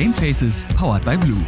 Gamefaces powered by Blue.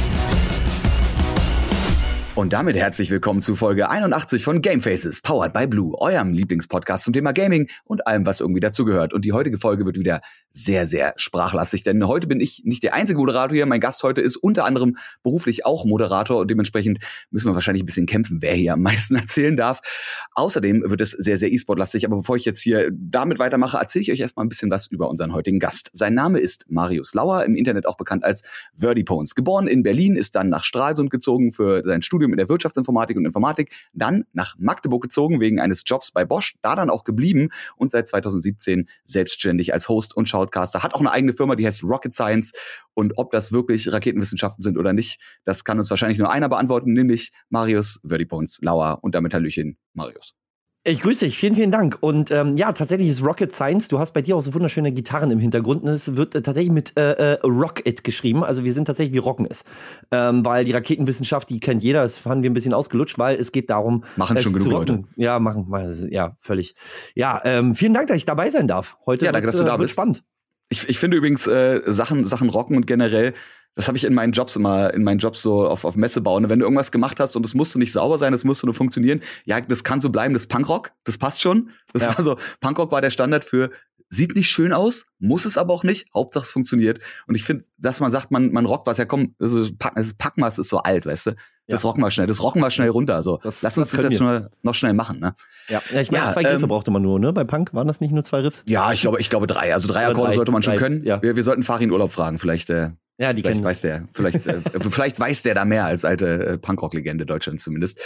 Und damit herzlich willkommen zu Folge 81 von Gamefaces, powered by Blue, eurem Lieblingspodcast zum Thema Gaming und allem, was irgendwie dazugehört. Und die heutige Folge wird wieder sehr, sehr sprachlastig, denn heute bin ich nicht der einzige Moderator hier. Mein Gast heute ist unter anderem beruflich auch Moderator und dementsprechend müssen wir wahrscheinlich ein bisschen kämpfen, wer hier am meisten erzählen darf. Außerdem wird es sehr, sehr E-Sport-lastig, aber bevor ich jetzt hier damit weitermache, erzähle ich euch erstmal ein bisschen was über unseren heutigen Gast. Sein Name ist Marius Lauer, im Internet auch bekannt als Verdipones. Geboren in Berlin, ist dann nach Stralsund gezogen für sein Studium in der Wirtschaftsinformatik und Informatik, dann nach Magdeburg gezogen wegen eines Jobs bei Bosch, da dann auch geblieben und seit 2017 selbstständig als Host und Shoutcaster, hat auch eine eigene Firma, die heißt Rocket Science, und ob das wirklich Raketenwissenschaften sind oder nicht, das kann uns wahrscheinlich nur einer beantworten, nämlich Marius Verdipones Lauer, und damit Hallöchen, Marius. Ich grüße dich, vielen, vielen Dank. Und ja, tatsächlich ist Rocket Science, du hast bei dir auch so wunderschöne Gitarren im Hintergrund. Und es wird tatsächlich mit Rocket geschrieben. Also wir sind tatsächlich wie Rocken ist. Weil die Raketenwissenschaft, die kennt jeder, das fanden wir ein bisschen ausgelutscht, weil es geht darum, machen schon genug Leute. Ja, ja, völlig. Ja, vielen Dank, dass ich dabei sein darf. Heute ja, danke, dass du da bist. Spannend. Ich finde übrigens Sachen rocken und generell, das habe ich in meinen Jobs so auf Messe bauen. Wenn du irgendwas gemacht hast und es musste nicht sauber sein, es musste nur funktionieren, ja, das kann so bleiben, das Punkrock, das passt schon. Das war so, Punkrock war der Standard für, sieht nicht schön aus, muss es aber auch nicht, Hauptsache es funktioniert. Und ich finde, dass man sagt, man rockt was, ja komm, das Packmaß ist so alt, weißt du? Das rocken wir schnell runter. Also lass uns das jetzt noch schnell machen, ne? Ja, ich meine, 2 Griffe brauchte man nur, ne? Bei Punk waren das nicht nur 2 Riffs? Ja, ich glaube 3. Also 3 Akkorde sollte man schon können. Ja. Wir sollten Farin Urlaub fragen, vielleicht. Ja, die vielleicht weiß der, vielleicht weiß der da mehr als alte Punkrock-Legende Deutschlands zumindest.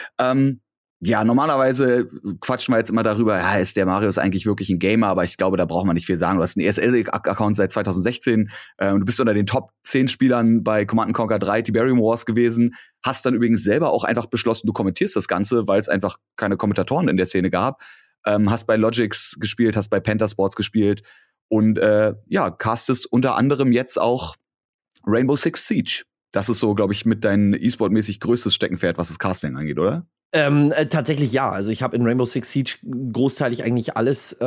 Ja, normalerweise quatschen wir jetzt immer darüber, ja, ist der Marius eigentlich wirklich ein Gamer, aber ich glaube, da braucht man nicht viel sagen. Du hast einen ESL-Account seit 2016, du bist unter den Top 10 Spielern bei Command & Conquer 3 Tiberium Wars gewesen, hast dann übrigens selber auch einfach beschlossen, du kommentierst das Ganze, weil es einfach keine Kommentatoren in der Szene gab, hast bei Logix gespielt, hast bei Pentasports gespielt und castest unter anderem jetzt auch Rainbow Six Siege. Das ist so, glaube ich, mit deinem E-Sport-mäßig größtes Steckenpferd, was das Casting angeht, oder? Tatsächlich ja. Also ich habe in Rainbow Six Siege großteilig eigentlich alles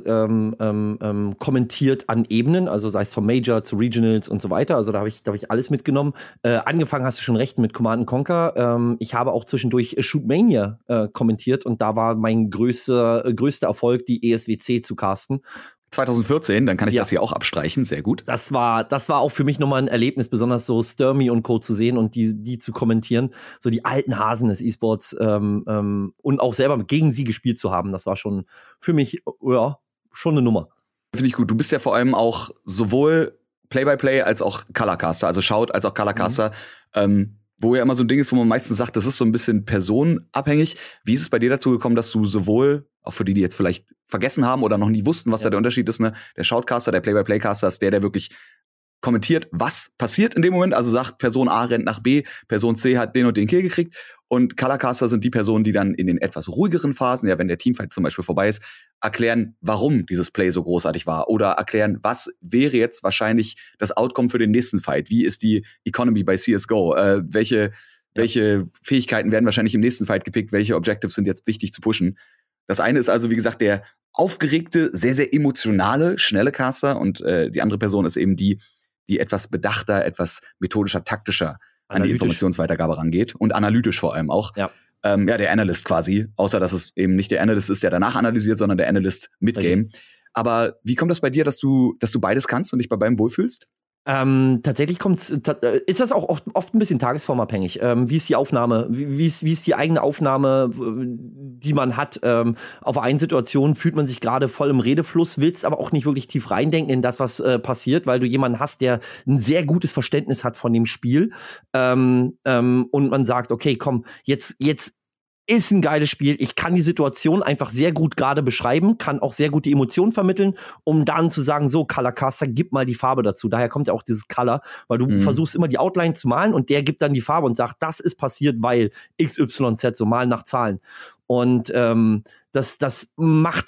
kommentiert an Ebenen, also sei es vom Major zu Regionals und so weiter. Also da habe ich alles mitgenommen. Angefangen hast du schon recht mit Command & Conquer. Ich habe auch zwischendurch Shootmania kommentiert und da war mein größter Erfolg, die ESWC zu casten. 2014, dann kann ich das hier auch abstreichen, sehr gut. Das war auch für mich nochmal ein Erlebnis, besonders so Sturmy und Co. zu sehen und die zu kommentieren, so die alten Hasen des E-Sports und auch selber gegen sie gespielt zu haben, das war schon für mich, schon eine Nummer. Finde ich gut, du bist ja vor allem auch sowohl Play-by-Play als auch Colorcaster, also Shout als auch Colorcaster, wo ja immer so ein Ding ist, wo man meistens sagt, das ist so ein bisschen personenabhängig. Wie ist es bei dir dazu gekommen, dass du sowohl, auch für die jetzt vielleicht vergessen haben oder noch nie wussten, was da der Unterschied ist, ne? Der Shoutcaster, der Play-by-Play-Caster ist der wirklich kommentiert, was passiert in dem Moment, also sagt, Person A rennt nach B, Person C hat den und den Kill gekriegt, und Colorcaster sind die Personen, die dann in den etwas ruhigeren Phasen, ja, wenn der Teamfight zum Beispiel vorbei ist, erklären, warum dieses Play so großartig war, oder erklären, was wäre jetzt wahrscheinlich das Outcome für den nächsten Fight, wie ist die Economy bei CSGO, welche Fähigkeiten werden wahrscheinlich im nächsten Fight gepickt, welche Objectives sind jetzt wichtig zu pushen. Das eine ist also, wie gesagt, der aufgeregte, sehr, sehr emotionale, schnelle Caster, und die andere Person ist eben die etwas bedachter, etwas methodischer, taktischer an die Informationsweitergabe rangeht und analytisch vor allem auch. Ja, der Analyst quasi, außer dass es eben nicht der Analyst ist, der danach analysiert, sondern der Analyst Mid-Game. Aber wie kommt das bei dir, dass du beides kannst und dich bei beidem wohlfühlst? Tatsächlich ist das auch oft ein bisschen tagesformabhängig. Wie ist die Aufnahme? Wie ist die eigene Aufnahme, die man hat? Auf eine Situation fühlt man sich gerade voll im Redefluss, willst aber auch nicht wirklich tief reindenken in das, was passiert, weil du jemanden hast, der ein sehr gutes Verständnis hat von dem Spiel. Und man sagt, okay, komm, jetzt ist ein geiles Spiel. Ich kann die Situation einfach sehr gut gerade beschreiben, kann auch sehr gut die Emotionen vermitteln, um dann zu sagen, so, Colorcaster, gib mal die Farbe dazu. Daher kommt ja auch dieses Color, weil du versuchst immer die Outline zu malen und der gibt dann die Farbe und sagt, das ist passiert, weil XYZ, so malen nach Zahlen. Und das macht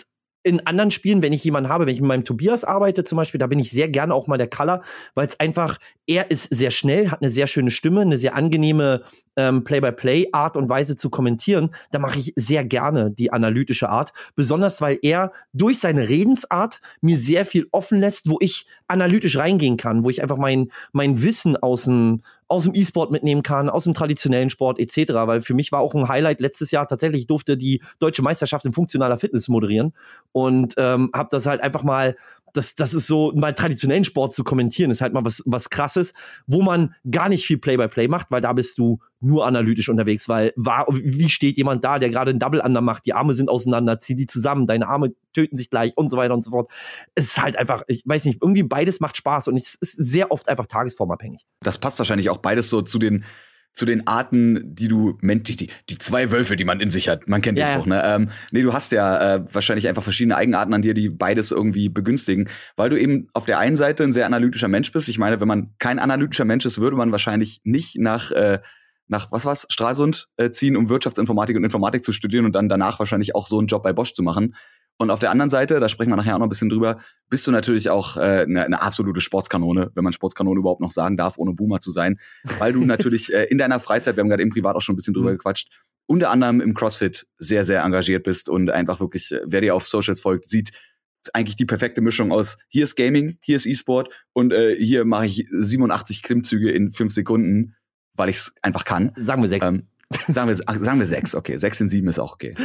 in anderen Spielen, wenn ich jemanden habe, wenn ich mit meinem Tobias arbeite zum Beispiel, da bin ich sehr gerne auch mal der Color, weil es einfach, er ist sehr schnell, hat eine sehr schöne Stimme, eine sehr angenehme Play-by-Play-Art und Weise zu kommentieren. Da mache ich sehr gerne die analytische Art, besonders weil er durch seine Redensart mir sehr viel offen lässt, wo ich analytisch reingehen kann, wo ich einfach mein Wissen aus dem E-Sport mitnehmen kann, aus dem traditionellen Sport etc., weil für mich war auch ein Highlight letztes Jahr tatsächlich, ich durfte die Deutsche Meisterschaft in funktionaler Fitness moderieren und habe das halt einfach mal, das ist so, mal traditionellen Sport zu kommentieren, ist halt mal was Krasses, wo man gar nicht viel Play-by-Play macht, weil da bist du nur analytisch unterwegs, weil wie steht jemand da, der gerade einen Double-Under macht, die Arme sind auseinander, zieh die zusammen, deine Arme töten sich gleich und so weiter und so fort. Es ist halt einfach, ich weiß nicht, irgendwie beides macht Spaß und es ist sehr oft einfach tagesformabhängig. Das passt wahrscheinlich auch beides so zu den Arten, die die zwei Wölfe, die man in sich hat. Man kennt den Spruch, ne? Nee, du hast ja wahrscheinlich einfach verschiedene Eigenarten an dir, die beides irgendwie begünstigen, weil du eben auf der einen Seite ein sehr analytischer Mensch bist. Ich meine, wenn man kein analytischer Mensch ist, würde man wahrscheinlich nicht nach Stralsund ziehen, um Wirtschaftsinformatik und Informatik zu studieren und dann danach wahrscheinlich auch so einen Job bei Bosch zu machen. Und auf der anderen Seite, da sprechen wir nachher auch noch ein bisschen drüber, bist du natürlich auch eine absolute Sportskanone, wenn man Sportskanone überhaupt noch sagen darf, ohne Boomer zu sein, weil du natürlich in deiner Freizeit, wir haben gerade eben privat auch schon ein bisschen drüber gequatscht, unter anderem im CrossFit sehr, sehr engagiert bist und einfach wirklich, wer dir auf Socials folgt, sieht eigentlich die perfekte Mischung aus, hier ist Gaming, hier ist E-Sport und hier mache ich 87 Klimmzüge in 5 Sekunden, weil ich es einfach kann. Sagen wir 6. Sagen wir 6, okay. 6 in 7 ist auch okay.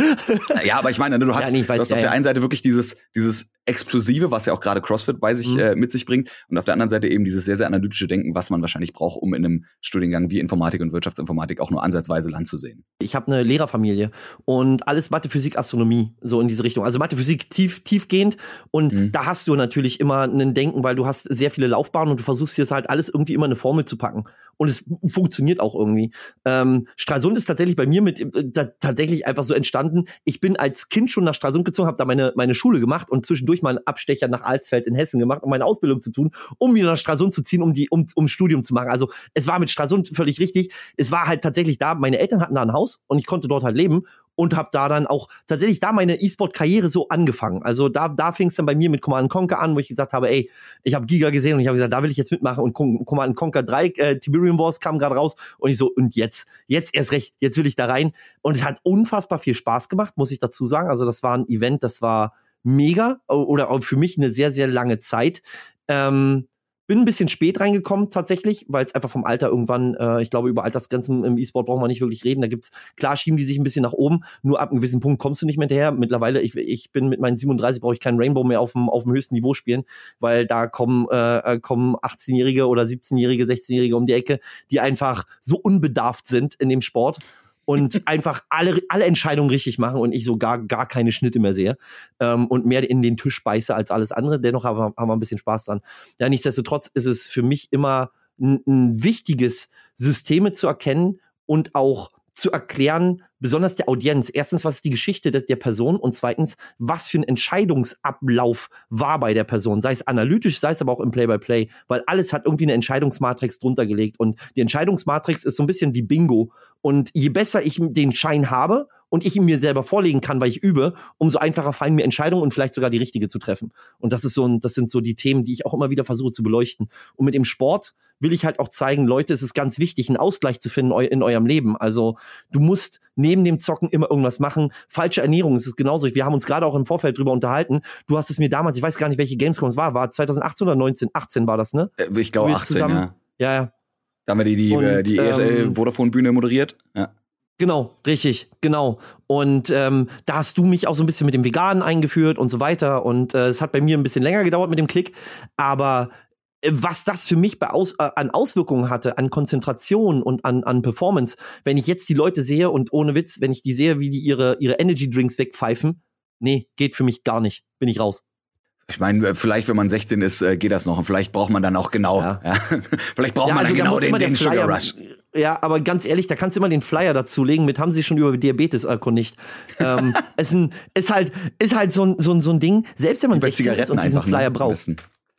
Ja, aber ich meine, du hast auf der einen Seite wirklich dieses Explosive, was ja auch gerade CrossFit mit sich bringt, und auf der anderen Seite eben dieses sehr, sehr analytische Denken, was man wahrscheinlich braucht, um in einem Studiengang wie Informatik und Wirtschaftsinformatik auch nur ansatzweise Land zu sehen. Ich habe eine Lehrerfamilie und alles Mathe, Physik, Astronomie, so in diese Richtung. Also Mathe, Physik tiefgehend und da hast du natürlich immer ein Denken, weil du hast sehr viele Laufbahnen und du versuchst hier halt alles irgendwie immer eine Formel zu packen. Und es funktioniert auch irgendwie. Stralsund ist tatsächlich bei mir tatsächlich einfach so entstanden. Ich bin als Kind schon nach Stralsund gezogen, habe da meine Schule gemacht und zwischendurch mal einen Abstecher nach Alsfeld in Hessen gemacht, um meine Ausbildung zu tun, um wieder nach Stralsund zu ziehen, um Studium zu machen. Also es war mit Stralsund völlig richtig. Es war halt tatsächlich da, meine Eltern hatten da ein Haus und ich konnte dort halt leben. Und habe da dann auch tatsächlich meine E-Sport-Karriere so angefangen. Also da fing es dann bei mir mit Command & Conquer an, wo ich gesagt habe, ey, ich habe Giga gesehen und ich habe gesagt, da will ich jetzt mitmachen. Und Command & Conquer 3, Tiberium Wars kam gerade raus. Und ich so, und jetzt erst recht, jetzt will ich da rein. Und es hat unfassbar viel Spaß gemacht, muss ich dazu sagen. Also das war ein Event, das war mega oder auch für mich eine sehr, sehr lange Zeit. Bin ein bisschen spät reingekommen tatsächlich, weil es einfach vom Alter irgendwann, ich glaube, über Altersgrenzen im E-Sport brauchen wir nicht wirklich reden. Da gibt's, klar schieben die sich ein bisschen nach oben, nur ab einem gewissen Punkt kommst du nicht mehr hinterher. Mittlerweile, ich bin mit meinen 37, brauche ich keinen Rainbow mehr auf dem höchsten Niveau spielen, weil da kommen 18-Jährige oder 17-Jährige, 16-Jährige um die Ecke, die einfach so unbedarft sind in dem Sport und einfach alle Entscheidungen richtig machen und ich so gar keine Schnitte mehr sehe und mehr in den Tisch beiße als alles andere. Dennoch haben wir ein bisschen Spaß dran. Ja, nichtsdestotrotz ist es für mich immer ein wichtiges, Systeme zu erkennen und auch zu erklären, besonders der Audienz. Erstens, was ist die Geschichte der Person und zweitens, was für ein Entscheidungsablauf war bei der Person. Sei es analytisch, sei es aber auch im Play-by-Play, weil alles hat irgendwie eine Entscheidungsmatrix drunter gelegt und die Entscheidungsmatrix ist so ein bisschen wie Bingo und je besser ich den Schein habe und ich ihn mir selber vorlegen kann, weil ich übe, umso einfacher fallen mir Entscheidungen und vielleicht sogar die richtige zu treffen. Und das sind so die Themen, die ich auch immer wieder versuche zu beleuchten. Und mit dem Sport will ich halt auch zeigen, Leute, es ist ganz wichtig, einen Ausgleich zu finden in eurem Leben. Also du musst neben dem Zocken immer irgendwas machen. Falsche Ernährung, es ist genauso. Wir haben uns gerade auch im Vorfeld drüber unterhalten. Du hast es mir damals, ich weiß gar nicht, welche Gamescom es war 2018 oder 19? 18 war das, ne? Ich glaube 18, ja. Ja. Da haben wir die ESL-Vodafone-Bühne moderiert. Ja. Genau, richtig, genau. Und da hast du mich auch so ein bisschen mit dem Veganen eingeführt und so weiter. Und es hat bei mir ein bisschen länger gedauert mit dem Klick. Aber was das für mich an Auswirkungen hatte, an Konzentration und an Performance, wenn ich jetzt die Leute sehe und ohne Witz, wenn ich die sehe, wie die ihre Energy Drinks wegpfeifen, nee, geht für mich gar nicht, bin ich raus. Ich meine, vielleicht, wenn man 16 ist, geht das noch. Und vielleicht braucht man dann auch genau. Ja. Vielleicht braucht man dann genau den Sugar Rush. Ja, aber ganz ehrlich, da kannst du immer den Flyer dazulegen. Mit haben sie schon über Diabetes erkundigt. Ist halt so ein Ding. Selbst wenn man 16 ist und diesen Flyer braucht.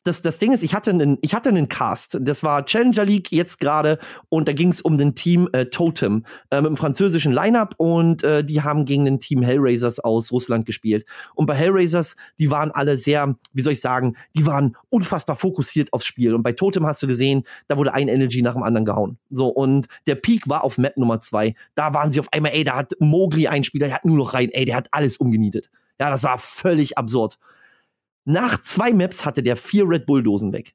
das Ding ist, ich hatte einen Cast. Das war Challenger League jetzt gerade und da ging es um den Team Totem mit einem französischen Line-Up und die haben gegen den Team Hellraisers aus Russland gespielt. Und bei Hellraisers, die waren alle sehr, wie soll ich sagen, die waren unfassbar fokussiert aufs Spiel. Und bei Totem hast du gesehen, da wurde ein Energy nach dem anderen gehauen. So, und der Peak war auf Map Nummer 2. Da waren sie auf einmal, da hat Mowgli einen Spieler, der hat nur noch rein, der hat alles umgenietet. Ja, das war völlig absurd. Nach 2 Maps hatte der 4 Red Bull-Dosen weg.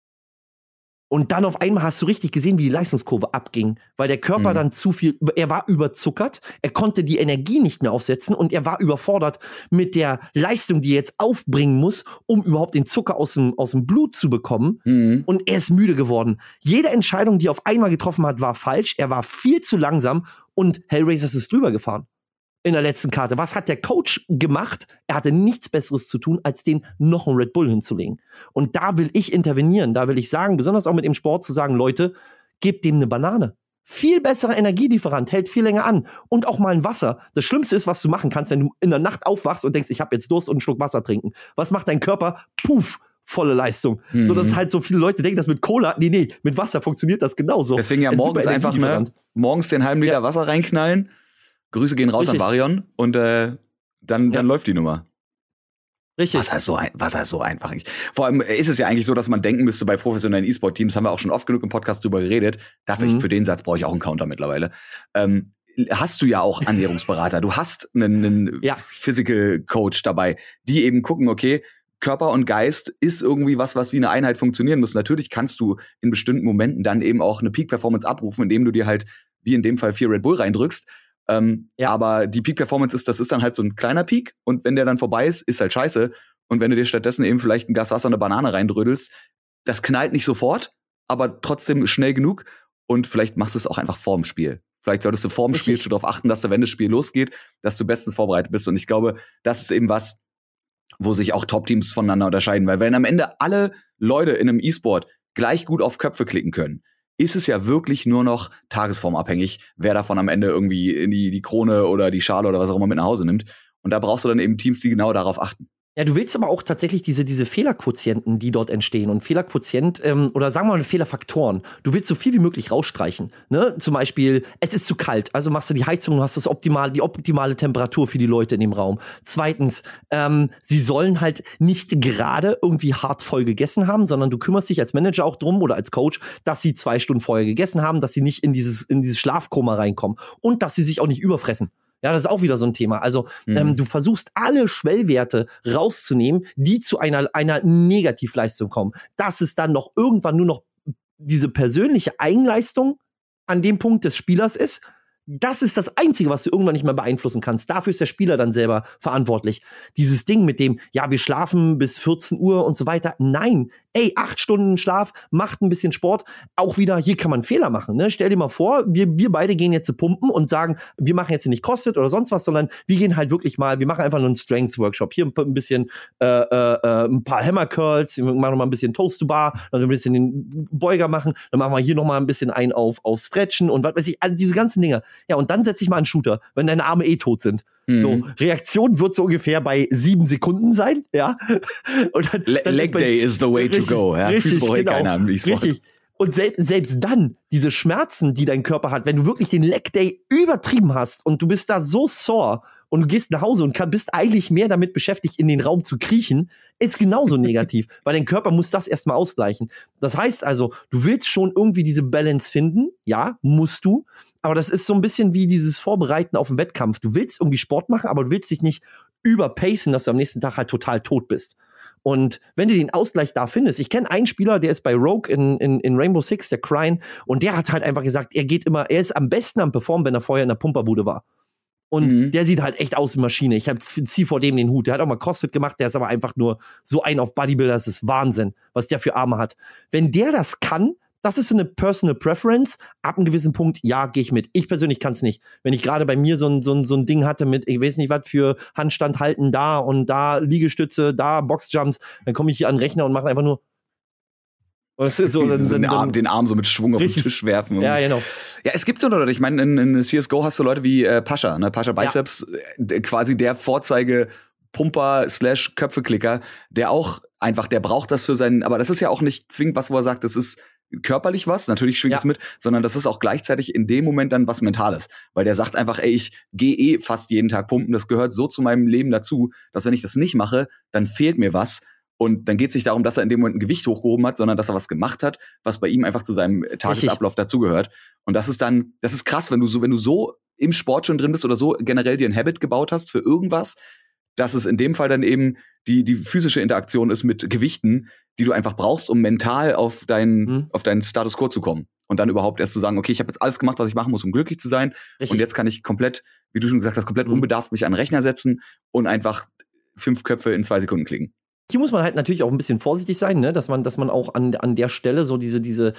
Und dann auf einmal hast du richtig gesehen, wie die Leistungskurve abging, weil der Körper dann zu viel, er war überzuckert, er konnte die Energie nicht mehr aufsetzen und er war überfordert mit der Leistung, die er jetzt aufbringen muss, um überhaupt den Zucker aus dem Blut zu bekommen. Und er ist müde geworden. Jede Entscheidung, die er auf einmal getroffen hat, war falsch. Er war viel zu langsam und Hellraisers ist drüber gefahren. In der letzten Karte. Was hat der Coach gemacht? Er hatte nichts Besseres zu tun, als den noch einen Red Bull hinzulegen. Und da will ich intervenieren. Da will ich sagen, besonders auch mit dem Sport, zu sagen, Leute, gebt dem eine Banane. Viel besserer Energielieferant, hält viel länger an. Und auch mal ein Wasser. Das Schlimmste ist, was du machen kannst, wenn du in der Nacht aufwachst und denkst, ich habe jetzt Durst und einen Schluck Wasser trinken. Was macht dein Körper? Puff, volle Leistung. So, dass halt so viele Leute denken, dass mit Cola, nee, mit Wasser funktioniert das genauso. Deswegen ja morgens einfach, morgens den halben Liter Wasser reinknallen. Grüße gehen raus an Varion und dann läuft die Nummer. Richtig. Was heißt so einfach? Vor allem ist es ja eigentlich so, dass man denken müsste, bei professionellen E-Sport-Teams, haben wir auch schon oft genug im Podcast drüber geredet, für den Satz brauche ich auch einen Counter mittlerweile. Hast du ja auch Ernährungsberater, du hast einen Physical Coach dabei, die eben gucken, okay, Körper und Geist ist irgendwie was wie eine Einheit funktionieren muss. Natürlich kannst du in bestimmten Momenten dann eben auch eine Peak-Performance abrufen, indem du dir halt, wie in dem Fall, 4 Red Bull reindrückst. Aber die Peak-Performance das ist dann halt so ein kleiner Peak und wenn der dann vorbei ist halt scheiße. Und wenn du dir stattdessen eben vielleicht ein Glas Wasser und eine Banane reindrödelst, das knallt nicht sofort, aber trotzdem schnell genug und vielleicht machst du es auch einfach vorm Spiel. Vielleicht solltest du vorm Spiel schon darauf achten, dass du, wenn das Spiel losgeht, dass du bestens vorbereitet bist. Und ich glaube, das ist eben was, wo sich auch Top-Teams voneinander unterscheiden. Weil wenn am Ende alle Leute in einem E-Sport gleich gut auf Köpfe klicken können, ist es ja wirklich nur noch tagesformabhängig, wer davon am Ende irgendwie in die Krone oder die Schale oder was auch immer mit nach Hause nimmt. Und da brauchst du dann eben Teams, die genau darauf achten. Ja, du willst aber auch tatsächlich diese Fehlerquotienten, die dort entstehen. Und Fehlerquotient, oder sagen wir mal Fehlerfaktoren. Du willst so viel wie möglich rausstreichen. Ne? Zum Beispiel, es ist zu kalt, also machst du die Heizung und hast die optimale Temperatur für die Leute in dem Raum. Zweitens, sie sollen halt nicht gerade irgendwie hart voll gegessen haben, sondern du kümmerst dich als Manager auch drum oder als Coach, dass sie 2 Stunden vorher gegessen haben, dass sie nicht in dieses Schlafkoma reinkommen und dass sie sich auch nicht überfressen. Ja, das ist auch wieder so ein Thema. Also du versuchst alle Schwellwerte rauszunehmen, die zu einer Negativleistung kommen. Dass es dann noch irgendwann nur noch diese persönliche Eigenleistung an dem Punkt des Spielers ist. Das ist das Einzige, was du irgendwann nicht mehr beeinflussen kannst. Dafür ist der Spieler dann selber verantwortlich. Dieses Ding mit dem, ja, wir schlafen bis 14 Uhr und so weiter. Nein, 8 Stunden Schlaf, macht ein bisschen Sport. Auch wieder, hier kann man Fehler machen. Ne? Stell dir mal vor, wir beide gehen jetzt pumpen und sagen, wir machen jetzt nicht CrossFit oder sonst was, sondern wir gehen halt wirklich mal, wir machen einfach nur einen Strength-Workshop. Hier ein bisschen, ein paar Hammer Curls, wir machen noch mal ein bisschen Toast to Bar, dann ein bisschen den Beuger machen, dann machen wir hier noch mal ein bisschen ein auf Stretchen und was weiß ich, all diese ganzen Dinge. Ja, und dann setze ich mal einen Shooter, wenn deine Arme tot sind. So, Reaktion wird so ungefähr bei 7 Sekunden sein, ja. Und dann Leg Day is the way to go. Ja, richtig, genau. Keiner am Richtig. Und selbst dann, diese Schmerzen, die dein Körper hat, wenn du wirklich den Leg Day übertrieben hast und du bist da so sore und du gehst nach Hause und bist eigentlich mehr damit beschäftigt, in den Raum zu kriechen, ist genauso negativ, weil dein Körper muss das erstmal ausgleichen. Das heißt also, du willst schon irgendwie diese Balance finden, ja, musst du, aber das ist so ein bisschen wie dieses Vorbereiten auf einen Wettkampf. Du willst irgendwie Sport machen, aber du willst dich nicht überpacen, dass du am nächsten Tag halt total tot bist. Und wenn du den Ausgleich da findest, ich kenne einen Spieler, der ist bei Rogue in Rainbow Six, der Crine, und der hat halt einfach gesagt, er ist am besten am Performen, wenn er vorher in der Pumperbude war. Und der sieht halt echt aus wie Maschine. Ich zieh vor dem den Hut. Der hat auch mal CrossFit gemacht, der ist aber einfach nur so ein auf Bodybuilder, das ist Wahnsinn, was der für Arme hat. Wenn der das kann, das ist so eine Personal Preference. Ab einem gewissen Punkt, ja, gehe ich mit. Ich persönlich kann es nicht. Wenn ich gerade bei mir so ein Ding hatte mit, ich weiß nicht was, für Handstand halten da und da Liegestütze, da Boxjumps, dann komme ich hier an den Rechner und mache einfach nur so, den Arm so mit Schwung auf den Tisch werfen. Ja, genau. Ja, es gibt so Leute, ich meine, in CSGO hast du Leute wie Pascha, ne? Pascha Biceps, quasi der Vorzeige Pumper / Köpfeklicker, der auch einfach, der braucht das für seinen, aber das ist ja auch nicht zwingend was, wo er sagt, das ist körperlich was, natürlich schwingt es mit, sondern das ist auch gleichzeitig in dem Moment dann was Mentales. Weil der sagt einfach, ey, ich gehe fast jeden Tag pumpen, das gehört so zu meinem Leben dazu, dass wenn ich das nicht mache, dann fehlt mir was. Und dann geht es nicht darum, dass er in dem Moment ein Gewicht hochgehoben hat, sondern dass er was gemacht hat, was bei ihm einfach zu seinem Tagesablauf dazugehört. Und das ist krass, wenn du so im Sport schon drin bist oder so generell dir ein Habit gebaut hast für irgendwas, dass es in dem Fall dann eben die physische Interaktion ist mit Gewichten, die du einfach brauchst, um mental auf deinen Status Quo zu kommen. Und dann überhaupt erst zu sagen, okay, ich habe jetzt alles gemacht, was ich machen muss, um glücklich zu sein. Richtig. Und jetzt kann ich komplett, wie du schon gesagt hast, komplett unbedarft mich an den Rechner setzen und einfach 5 Köpfe in 2 Sekunden klicken. Hier muss man halt natürlich auch ein bisschen vorsichtig sein, ne? dass man auch an der Stelle so diese,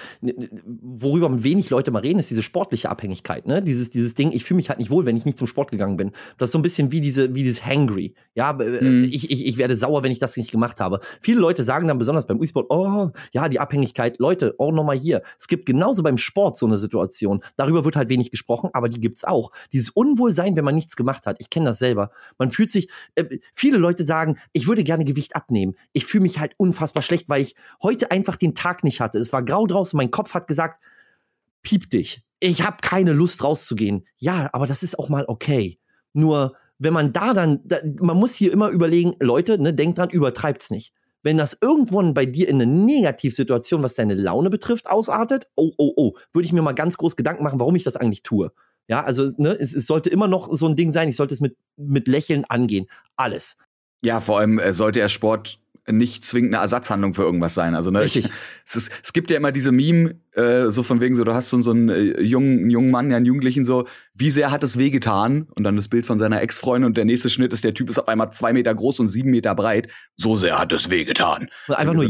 worüber wenig Leute mal reden, ist diese sportliche Abhängigkeit, ne? Dieses Ding, ich fühle mich halt nicht wohl, wenn ich nicht zum Sport gegangen bin. Das ist so ein bisschen wie dieses Hangry. Ja, ich werde sauer, wenn ich das nicht gemacht habe. Viele Leute sagen dann besonders beim E-Sport, oh, ja, die Abhängigkeit. Leute, auch nochmal hier. Es gibt genauso beim Sport so eine Situation. Darüber wird halt wenig gesprochen, aber die gibt's auch. Dieses Unwohlsein, wenn man nichts gemacht hat. Ich kenne das selber. Man fühlt sich, viele Leute sagen, ich würde gerne Gewicht abnehmen. Ich fühle mich halt unfassbar schlecht, weil ich heute einfach den Tag nicht hatte. Es war grau draußen, mein Kopf hat gesagt, piep dich. Ich habe keine Lust rauszugehen. Ja, aber das ist auch mal okay. Nur, wenn man man muss hier immer überlegen, Leute, ne, denkt dran, übertreibt's nicht. Wenn das irgendwann bei dir in eine Negativsituation, was deine Laune betrifft, ausartet, würde ich mir mal ganz groß Gedanken machen, warum ich das eigentlich tue. Ja, also ne, es sollte immer noch so ein Ding sein, ich sollte es mit Lächeln angehen. Alles. Ja, vor allem sollte ja Sport nicht zwingend eine Ersatzhandlung für irgendwas sein. Also, ne, es gibt ja immer diese Meme, so von wegen so, du hast so einen jungen Mann, ja, einen Jugendlichen so, wie sehr hat es wehgetan? Und dann das Bild von seiner Ex-Freundin und der nächste Schnitt ist, der Typ ist auf einmal 2 Meter groß und 7 Meter breit. So sehr hat es wehgetan. Einfach nur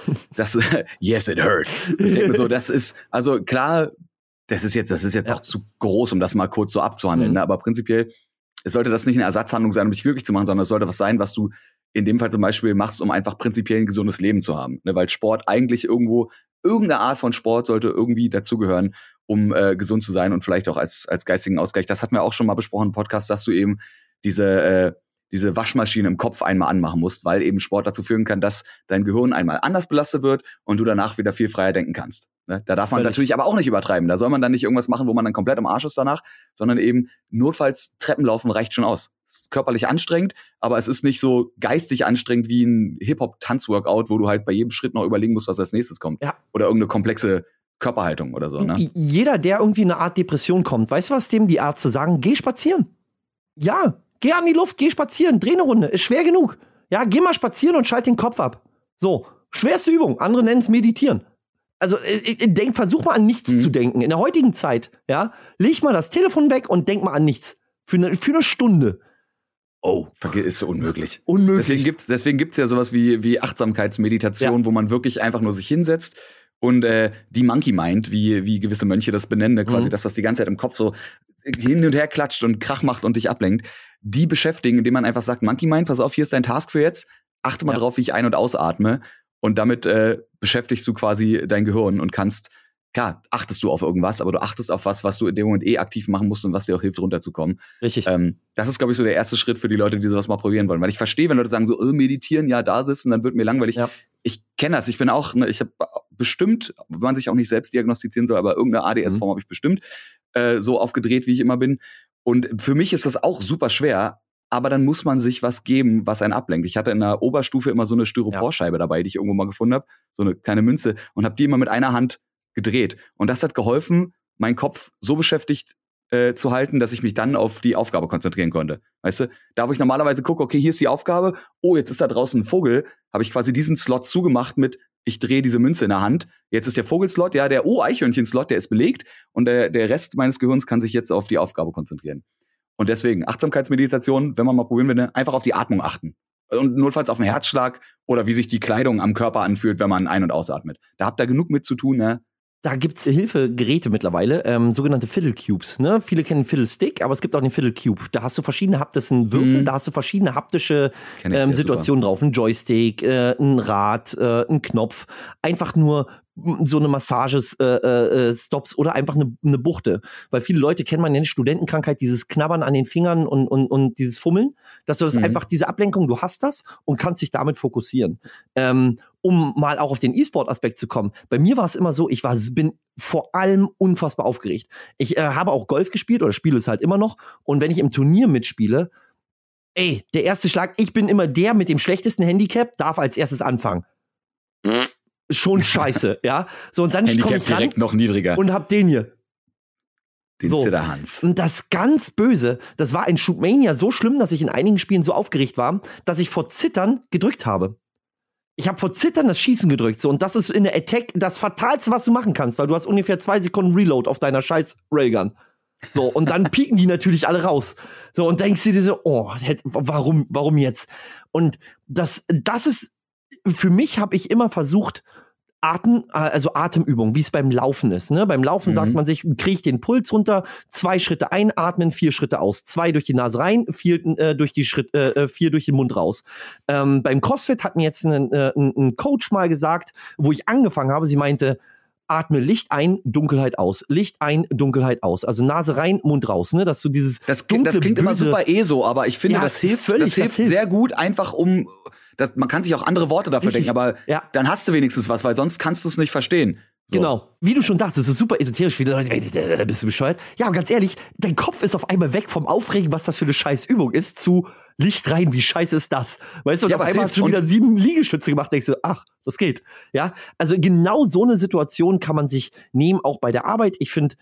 Yes, it hurt. Ich denke mir so, das ist, also klar, das ist jetzt auch zu groß, um das mal kurz so abzuhandeln, ne? Aber prinzipiell sollte das nicht eine Ersatzhandlung sein, um dich glücklich zu machen, sondern es sollte was sein, was du in dem Fall zum Beispiel machst, um einfach prinzipiell ein gesundes Leben zu haben. Ne? Weil Sport eigentlich irgendeine Art von Sport sollte irgendwie dazugehören, um gesund zu sein und vielleicht auch als geistigen Ausgleich. Das hatten wir auch schon mal besprochen im Podcast, dass du eben diese Waschmaschine im Kopf einmal anmachen musst, weil eben Sport dazu führen kann, dass dein Gehirn einmal anders belastet wird und du danach wieder viel freier denken kannst. Ne? Da darf man natürlich aber auch nicht übertreiben. Da soll man dann nicht irgendwas machen, wo man dann komplett am Arsch ist danach, sondern eben notfalls Treppenlaufen reicht schon aus. Es ist körperlich anstrengend, aber es ist nicht so geistig anstrengend wie ein Hip-Hop-Tanz-Workout, wo du halt bei jedem Schritt noch überlegen musst, was als nächstes kommt. Ja. Oder irgendeine komplexe Körperhaltung oder so. Ne? Jeder, der irgendwie in eine Art Depression kommt, weißt du, was dem die Ärzte sagen? Geh spazieren. Ja, geh an die Luft, geh spazieren, dreh eine Runde, ist schwer genug. Ja, geh mal spazieren und schalt den Kopf ab. So, schwerste Übung, andere nennen es Meditieren. Also versuch mal an nichts zu denken. In der heutigen Zeit, ja, leg mal das Telefon weg und denk mal an nichts. Für eine Stunde. Oh, ist so unmöglich. Unmöglich. Deswegen gibt's ja sowas wie Achtsamkeitsmeditation, wo man wirklich einfach nur sich hinsetzt und die Monkey Mind, wie gewisse Mönche das benennen, quasi das, was die ganze Zeit im Kopf so hin und her klatscht und Krach macht und dich ablenkt, die beschäftigen, indem man einfach sagt, Monkey Mind, pass auf, hier ist dein Task für jetzt, achte mal drauf, wie ich ein- und ausatme und damit beschäftigst du quasi dein Gehirn und kannst, klar, achtest du auf irgendwas, aber du achtest auf was du in dem Moment aktiv machen musst und was dir auch hilft, runterzukommen. Richtig. Das ist, glaube ich, so der erste Schritt für die Leute, die sowas mal probieren wollen. Weil ich verstehe, wenn Leute sagen so, meditieren, ja, da sitzen, dann wird mir langweilig. Ja. Ich kenne das. Ich bin auch, ich habe bestimmt, wenn man sich auch nicht selbst diagnostizieren soll, aber irgendeine ADS-Form habe ich bestimmt so aufgedreht, wie ich immer bin. Und für mich ist das auch super schwer, aber dann muss man sich was geben, was einen ablenkt. Ich hatte in der Oberstufe immer so eine Styroporscheibe dabei, die ich irgendwo mal gefunden habe, so eine kleine Münze, und habe die immer mit einer Hand gedreht. Und das hat geholfen, meinen Kopf so beschäftigt zu halten, dass ich mich dann auf die Aufgabe konzentrieren konnte. Weißt du, da wo ich normalerweise gucke, okay, hier ist die Aufgabe, oh, jetzt ist da draußen ein Vogel, habe ich quasi diesen Slot zugemacht mit, ich drehe diese Münze in der Hand, jetzt ist der Vogelslot, ja, der Eichhörnchen-Slot, der ist belegt und der Rest meines Gehirns kann sich jetzt auf die Aufgabe konzentrieren. Und deswegen, Achtsamkeitsmeditation, wenn man mal probieren will, einfach auf die Atmung achten. Und notfalls auf den Herzschlag oder wie sich die Kleidung am Körper anfühlt, wenn man ein- und ausatmet. Da habt ihr genug mit zu tun, ne? Da gibt's Hilfegeräte mittlerweile, sogenannte Fiddle Cubes. Ne? Viele kennen Fiddle Stick, aber es gibt auch den Fiddle Cube. Da hast du verschiedene haptischen Würfel, da hast du verschiedene haptische Situationen drauf. Ein Joystick, ein Rad, ein Knopf. Einfach nur so eine Massage-Stops oder einfach eine Buchte. Weil viele Leute kennen man ja nicht, Studentenkrankheit, dieses Knabbern an den Fingern und dieses Fummeln. Dass du das einfach, diese Ablenkung, du hast das und kannst dich damit fokussieren. Um mal auch auf den E-Sport-Aspekt zu kommen. Bei mir war es immer so, bin vor allem unfassbar aufgeregt. Ich habe auch Golf gespielt oder spiele es halt immer noch. Und wenn ich im Turnier mitspiele, der erste Schlag, ich bin immer der mit dem schlechtesten Handicap, darf als erstes anfangen. Schon scheiße, ja. So, und dann komme ich direkt noch niedriger. Und hab den hier. Den Zitterhans. Und das ganz Böse, das war in Shootmania so schlimm, dass ich in einigen Spielen so aufgeregt war, dass ich vor Zittern gedrückt habe. Ich habe vor Zittern das Schießen gedrückt. So, und das ist in der Attack das Fatalste, was du machen kannst, weil du hast ungefähr 2 Sekunden Reload auf deiner scheiß Railgun. So, und dann pieken die natürlich alle raus. So, und denkst du dir so, warum jetzt? Und das ist, für mich habe ich immer versucht, Atemübung, wie es beim Laufen ist. Ne? Beim Laufen sagt man sich, kriege ich den Puls runter, 2 Schritte einatmen, 4 Schritte aus. 2 durch die Nase rein, 4 durch den Mund raus. Beim CrossFit hat mir jetzt ein Coach mal gesagt, wo ich angefangen habe, sie meinte, atme Licht ein, Dunkelheit aus. Licht ein, Dunkelheit aus. Also Nase rein, Mund raus. Ne? Dass du dieses das klingt immer super so, aber ich finde, das hilft sehr gut, einfach man kann sich auch andere Worte dafür denken, aber dann hast du wenigstens was, weil sonst kannst du es nicht verstehen. So. Genau. Wie du schon sagst, das ist super esoterisch. Viele Leute denken, bist du bescheuert? Ja, aber ganz ehrlich, dein Kopf ist auf einmal weg vom Aufregen, was das für eine scheiß Übung ist, zu Licht rein, wie scheiße ist das? Weißt du, und auf einmal hast du schon wieder 7 Liegestütze gemacht, denkst du, ach, das geht. Ja, also genau so eine Situation kann man sich nehmen, auch bei der Arbeit. Ich finde,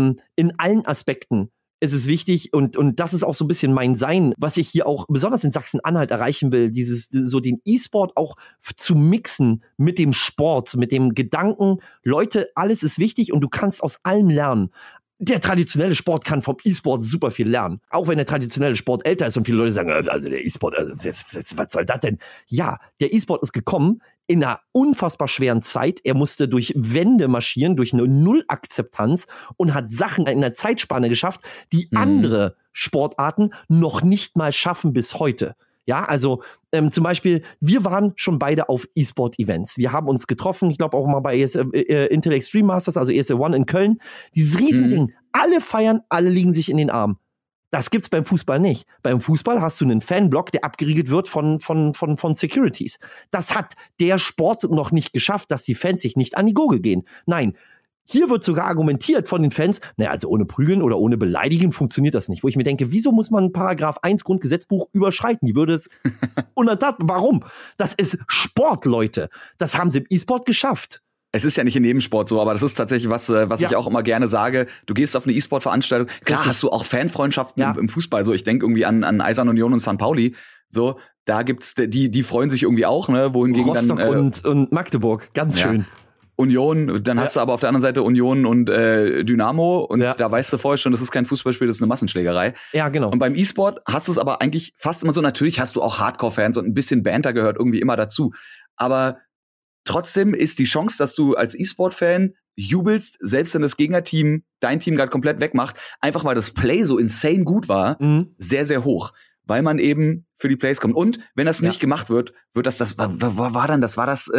in allen Aspekten ist es wichtig und das ist auch so ein bisschen mein Sein, was ich hier auch besonders in Sachsen-Anhalt erreichen will, so den E-Sport auch zu mixen mit dem Sport, mit dem Gedanken, Leute, alles ist wichtig und du kannst aus allem lernen. Der traditionelle Sport kann vom E-Sport super viel lernen. Auch wenn der traditionelle Sport älter ist und viele Leute sagen, also der E-Sport, was soll das denn? Ja, der E-Sport ist gekommen in einer unfassbar schweren Zeit. Er musste durch Wände marschieren, durch eine Nullakzeptanz und hat Sachen in einer Zeitspanne geschafft, die andere Sportarten noch nicht mal schaffen bis heute. Ja, also zum Beispiel, wir waren schon beide auf E-Sport-Events. Wir haben uns getroffen, ich glaube auch mal bei Intel Extreme Masters, also ESL One in Köln. Dieses Riesending, alle feiern, alle liegen sich in den Armen. Das gibt's beim Fußball nicht. Beim Fußball hast du einen Fanblock, der abgeriegelt wird von Securities. Das hat der Sport noch nicht geschafft, dass die Fans sich nicht an die Gurgel gehen. Nein. Hier wird sogar argumentiert von den Fans, also ohne Prügeln oder ohne Beleidigen funktioniert das nicht. Wo ich mir denke, wieso muss man Paragraph 1 Grundgesetzbuch überschreiten? Die würde es warum? Das ist Sport, Leute. Das haben sie im E-Sport geschafft. Es ist ja nicht in jedem Sport so, aber das ist tatsächlich was ich auch immer gerne sage. Du gehst auf eine E-Sport-Veranstaltung, klar hast du auch Fanfreundschaften im Fußball. So, ich denke irgendwie an Eisern Union und St. Pauli. So, da gibt's die freuen sich irgendwie auch, ne? Wohingegen Rostock dann und Magdeburg, ganz schön. Union, dann hast du aber auf der anderen Seite Union und Dynamo und da weißt du vorher schon, das ist kein Fußballspiel, das ist eine Massenschlägerei. Ja, genau. Und beim E-Sport hast du es aber eigentlich fast immer so, natürlich hast du auch Hardcore-Fans und ein bisschen Banter gehört irgendwie immer dazu. Aber trotzdem ist die Chance, dass du als E-Sport-Fan jubelst, selbst wenn das Gegnerteam dein Team gerade komplett wegmacht, einfach weil das Play so insane gut war, sehr, sehr hoch. Weil man eben für die Plays kommt. Und wenn das nicht gemacht wird, wird das war das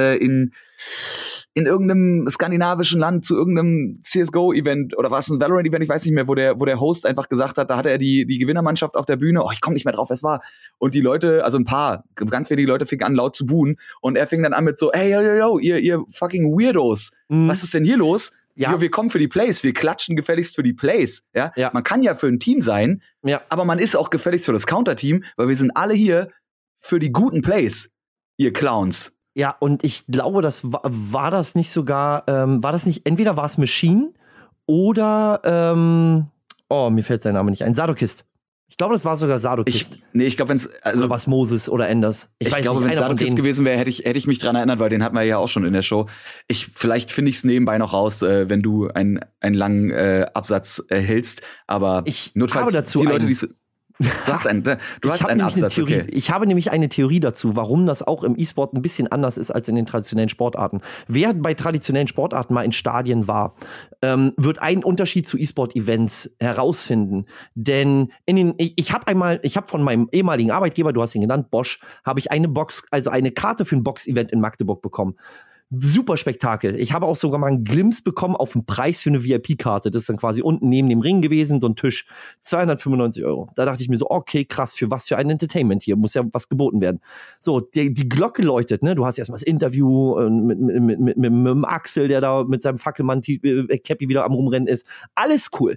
in irgendeinem skandinavischen Land zu irgendeinem CSGO-Event oder war es ein Valorant-Event, ich weiß nicht mehr, wo der Host einfach gesagt hat, da hatte er die Gewinnermannschaft auf der Bühne, ich komme nicht mehr drauf, wer es war. Und die Leute, also ganz wenige Leute fingen an laut zu buhen und er fing dann an mit so, hey, yo, ihr fucking Weirdos, was ist denn hier los? Ja. Wir kommen für die Plays, wir klatschen gefälligst für die Plays. Ja? Man kann ja für ein Team sein, aber man ist auch gefälligst für das Counter-Team, weil wir sind alle hier für die guten Plays, ihr Clowns. Ja, und ich glaube, das war das nicht sogar, entweder war es Machine oder, mir fällt sein Name nicht ein, Sadokist. Ich glaube, das war sogar Sadokist. Ich glaube, wenn's, oder was Moses oder Enders. Ich glaube, wenn es Sadokist gewesen wäre, hätte ich mich dran erinnert, weil den hatten wir ja auch schon in der Show. Vielleicht finde ich es nebenbei noch raus, wenn du einen langen Absatz hältst, aber ich notfalls habe dazu die Leute, Du hast einen Absatz, okay. Ich habe nämlich eine Theorie dazu, warum das auch im E-Sport ein bisschen anders ist als in den traditionellen Sportarten. Wer bei traditionellen Sportarten mal in Stadien war, wird einen Unterschied zu E-Sport-Events herausfinden. Denn ich habe von meinem ehemaligen Arbeitgeber, du hast ihn genannt, Bosch, habe ich eine Karte für ein Box-Event in Magdeburg bekommen. Super Spektakel. Ich habe auch sogar mal einen Glimpse bekommen auf den Preis für eine VIP-Karte. Das ist dann quasi unten neben dem Ring gewesen, so ein Tisch. 295 €. Da dachte ich mir so, okay, krass, für was für ein Entertainment hier? Muss ja was geboten werden. So, die Glocke läutet, ne? Du hast erstmal das Interview mit Axel, der da mit seinem Fackelmann-Cappy wieder am Rumrennen ist. Alles cool.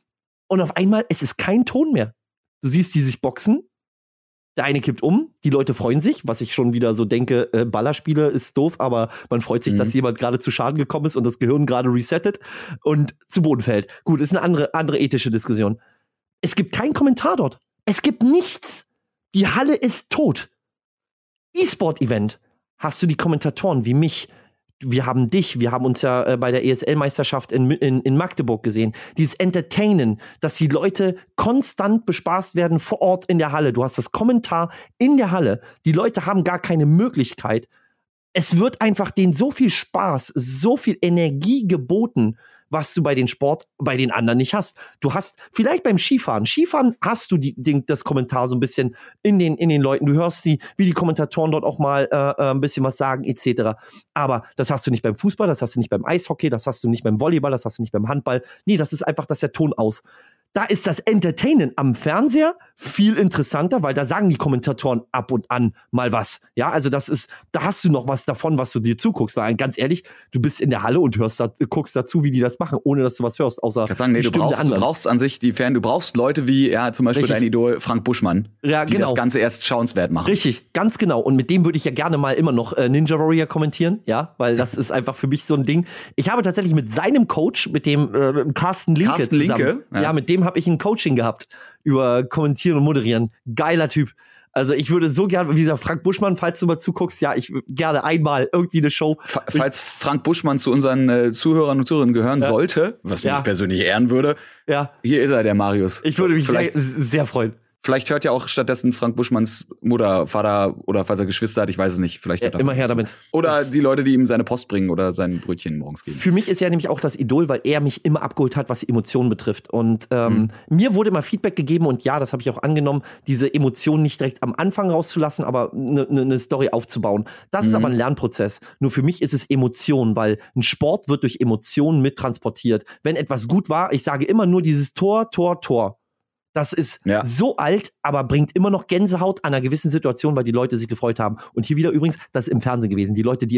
Und auf einmal, es ist kein Ton mehr. Du siehst die sich boxen. Der eine kippt um, die Leute freuen sich, was ich schon wieder so denke, Ballerspiele ist doof, aber man freut sich, dass jemand gerade zu Schaden gekommen ist und das Gehirn gerade resettet und zu Boden fällt. Gut, ist eine andere ethische Diskussion. Es gibt keinen Kommentar dort. Es gibt nichts. Die Halle ist tot. E-Sport-Event. Hast du die Kommentatoren wie mich? Wir haben uns ja bei der ESL-Meisterschaft in Magdeburg gesehen. Dieses Entertainen, dass die Leute konstant bespaßt werden vor Ort in der Halle. Du hast das Kommentar in der Halle. Die Leute haben gar keine Möglichkeit. Es wird einfach denen so viel Spaß, so viel Energie geboten, was du bei den anderen nicht hast. Du hast vielleicht beim Skifahren hast du das Kommentar so ein bisschen in den Leuten. Du hörst wie die Kommentatoren dort auch mal ein bisschen was sagen, etc. Aber das hast du nicht beim Fußball, das hast du nicht beim Eishockey, das hast du nicht beim Volleyball, das hast du nicht beim Handball. Nee, das ist einfach, dass der Ton aus. Da ist das Entertainen am Fernseher viel interessanter, weil da sagen die Kommentatoren ab und an mal was. Ja, also da hast du noch was davon, was du dir zuguckst. Weil ganz ehrlich, du bist in der Halle und guckst dazu, wie die das machen, ohne dass du was hörst. Außer ich kann sagen, nee, du brauchst an sich du brauchst Leute wie, ja, zum Beispiel dein Idol Frank Buschmann, die das Ganze erst schauenswert machen. Richtig, ganz genau. Und mit dem würde ich ja gerne mal immer noch Ninja Warrior kommentieren, ja, weil das ist einfach für mich so ein Ding. Ich habe tatsächlich mit seinem Coach, mit dem Carsten Linke zusammen, ja, mit dem habe ich ein Coaching gehabt über Kommentieren und Moderieren. Geiler Typ. Also ich würde so gerne, wie gesagt, Frank Buschmann, falls du mal zuguckst, ja, ich würde gerne einmal irgendwie eine Show. Falls Frank Buschmann zu unseren Zuhörern und Zuhörerinnen gehören sollte, was mich persönlich ehren würde, hier ist er, der Marius. Ich würde mich sehr, sehr freuen. Vielleicht hört ja auch stattdessen Frank Buschmanns Mutter, Vater oder falls er Geschwister hat, ich weiß es nicht. Vielleicht hört er immer her damit. Oder die Leute, die ihm seine Post bringen oder sein Brötchen morgens geben. Für mich ist er nämlich auch das Idol, weil er mich immer abgeholt hat, was die Emotionen betrifft. Und mir wurde immer Feedback gegeben und ja, das habe ich auch angenommen, diese Emotionen nicht direkt am Anfang rauszulassen, aber eine Story aufzubauen. Das ist aber ein Lernprozess. Nur für mich ist es Emotion, weil ein Sport wird durch Emotionen mittransportiert. Wenn etwas gut war, ich sage immer nur dieses Tor, Tor, Tor. Das ist so alt, aber bringt immer noch Gänsehaut an einer gewissen Situation, weil die Leute sich gefreut haben. Und hier wieder übrigens, das ist im Fernsehen gewesen. Die Leute, die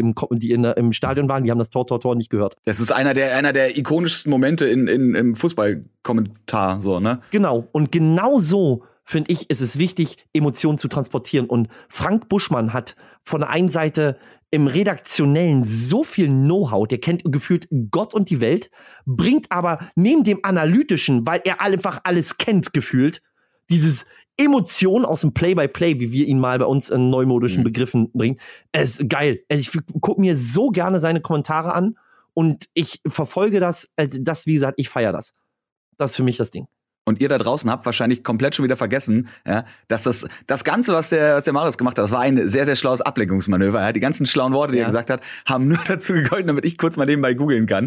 im Stadion waren, die haben das Tor, Tor, Tor nicht gehört. Das ist einer der ikonischsten Momente im Fußballkommentar, so, ne? Genau. Und genau so, finde ich, ist es wichtig, Emotionen zu transportieren. Und Frank Buschmann hat von der einen Seite im Redaktionellen so viel Know-how, der kennt gefühlt Gott und die Welt, bringt aber neben dem Analytischen, weil er einfach alles kennt, gefühlt, dieses Emotion aus dem Play-by-Play, wie wir ihn mal bei uns in neumodischen Begriffen bringen. Es ist geil. Ich gucke mir so gerne seine Kommentare an und ich verfolge das, wie gesagt, ich feiere das. Das ist für mich das Ding. Und ihr da draußen habt wahrscheinlich komplett schon wieder vergessen, ja, dass das Ganze, was der Marius gemacht hat, das war ein sehr, sehr schlaues Ablenkungsmanöver. Ja. Die ganzen schlauen Worte, die er gesagt hat, haben nur dazu gegolten, damit ich kurz mal nebenbei googeln kann.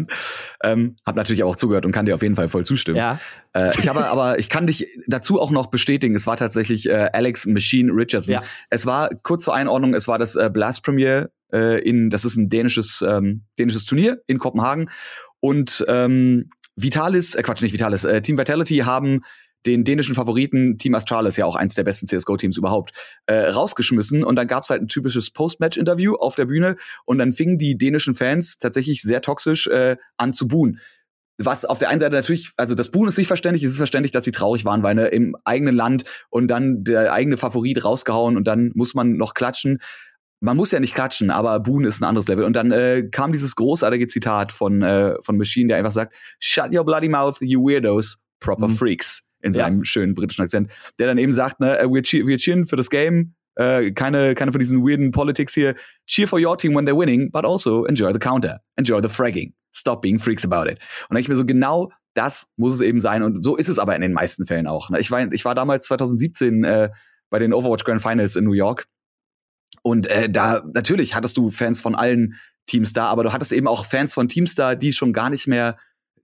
Hab natürlich auch zugehört und kann dir auf jeden Fall voll zustimmen. Ja. Ich kann dich dazu auch noch bestätigen, es war tatsächlich Alex Machine Richardson. Ja. Es war, kurz zur Einordnung, es war das Blast Premier das ist ein dänisches Turnier in Kopenhagen. Und Team Vitality haben den dänischen Favoriten Team Astralis, ja auch eins der besten CSGO-Teams überhaupt, rausgeschmissen. Und dann gab's halt ein typisches Post-Match-Interview auf der Bühne. Und dann fingen die dänischen Fans tatsächlich sehr toxisch an zu buhen. Was auf der einen Seite natürlich, also das Buhen ist nicht verständlich, es ist verständlich, dass sie traurig waren, weil im eigenen Land und dann der eigene Favorit rausgehauen und dann muss man noch klatschen. Man muss ja nicht klatschen, aber buhen ist ein anderes Level. Und dann kam dieses großartige Zitat von Machine, der einfach sagt, "Shut your bloody mouth, you weirdos, proper freaks", in seinem schönen britischen Akzent. Der dann eben sagt, ne, wir cheeren für das Game, keine von diesen weirden Politics hier. Cheer for your team when they're winning, but also enjoy the counter, enjoy the fragging. Stop being freaks about it. Und dann ich mir so, genau das muss es eben sein. Und so ist es aber in den meisten Fällen auch. Ne? Ich war damals 2017 bei den Overwatch Grand Finals in New York. Und da natürlich hattest du Fans von allen Teams da, aber du hattest eben auch Fans von Teams da, die schon gar nicht mehr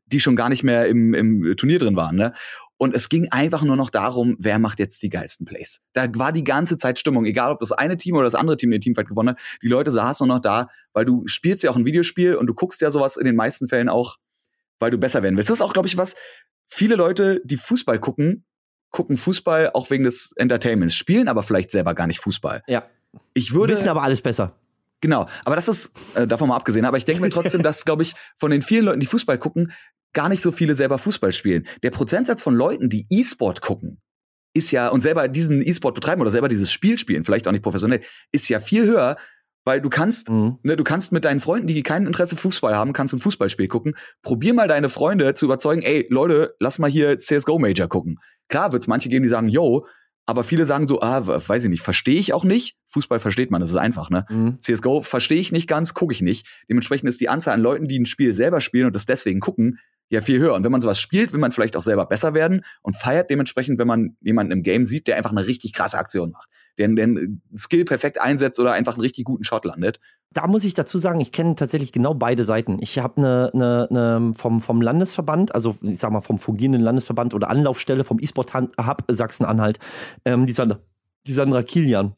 im Turnier drin waren. Ne? Und es ging einfach nur noch darum, wer macht jetzt die geilsten Plays. Da war die ganze Zeit Stimmung, egal ob das eine Team oder das andere Team den Teamfight gewonnen hat. Die Leute saßen nur noch da, weil du spielst ja auch ein Videospiel und du guckst ja sowas in den meisten Fällen auch, weil du besser werden willst. Das ist auch, glaube ich, was viele Leute, die Fußball gucken Fußball auch wegen des Entertainments, spielen aber vielleicht selber gar nicht Fußball. Ja. Wissen aber alles besser. Genau, aber das ist davon mal abgesehen. Aber ich denke mir trotzdem, dass, glaube ich, von den vielen Leuten, die Fußball gucken, gar nicht so viele selber Fußball spielen. Der Prozentsatz von Leuten, die E-Sport gucken, ist ja, und selber diesen E-Sport betreiben oder selber dieses Spiel spielen, vielleicht auch nicht professionell, ist ja viel höher, weil du kannst, du kannst mit deinen Freunden, die kein Interesse Fußball haben, kannst ein Fußballspiel gucken. Probier mal deine Freunde zu überzeugen, ey, Leute, lass mal hier CSGO Major gucken. Klar wird's manche geben, die sagen, yo, aber viele sagen so, weiß ich nicht, verstehe ich auch nicht. Fußball versteht man, das ist einfach, ne? CSGO verstehe ich nicht ganz, gucke ich nicht. Dementsprechend ist die Anzahl an Leuten, die ein Spiel selber spielen und das deswegen gucken, ja viel höher. Und wenn man sowas spielt, will man vielleicht auch selber besser werden und feiert dementsprechend, wenn man jemanden im Game sieht, der einfach eine richtig krasse Aktion macht. Der einen Skill perfekt einsetzt oder einfach einen richtig guten Shot landet. Da muss ich dazu sagen, ich kenne tatsächlich genau beide Seiten. Ich habe eine vom Landesverband, also ich sag mal vom fungierenden Landesverband oder Anlaufstelle vom E-Sport Hub Sachsen-Anhalt, die Sandra Kilian.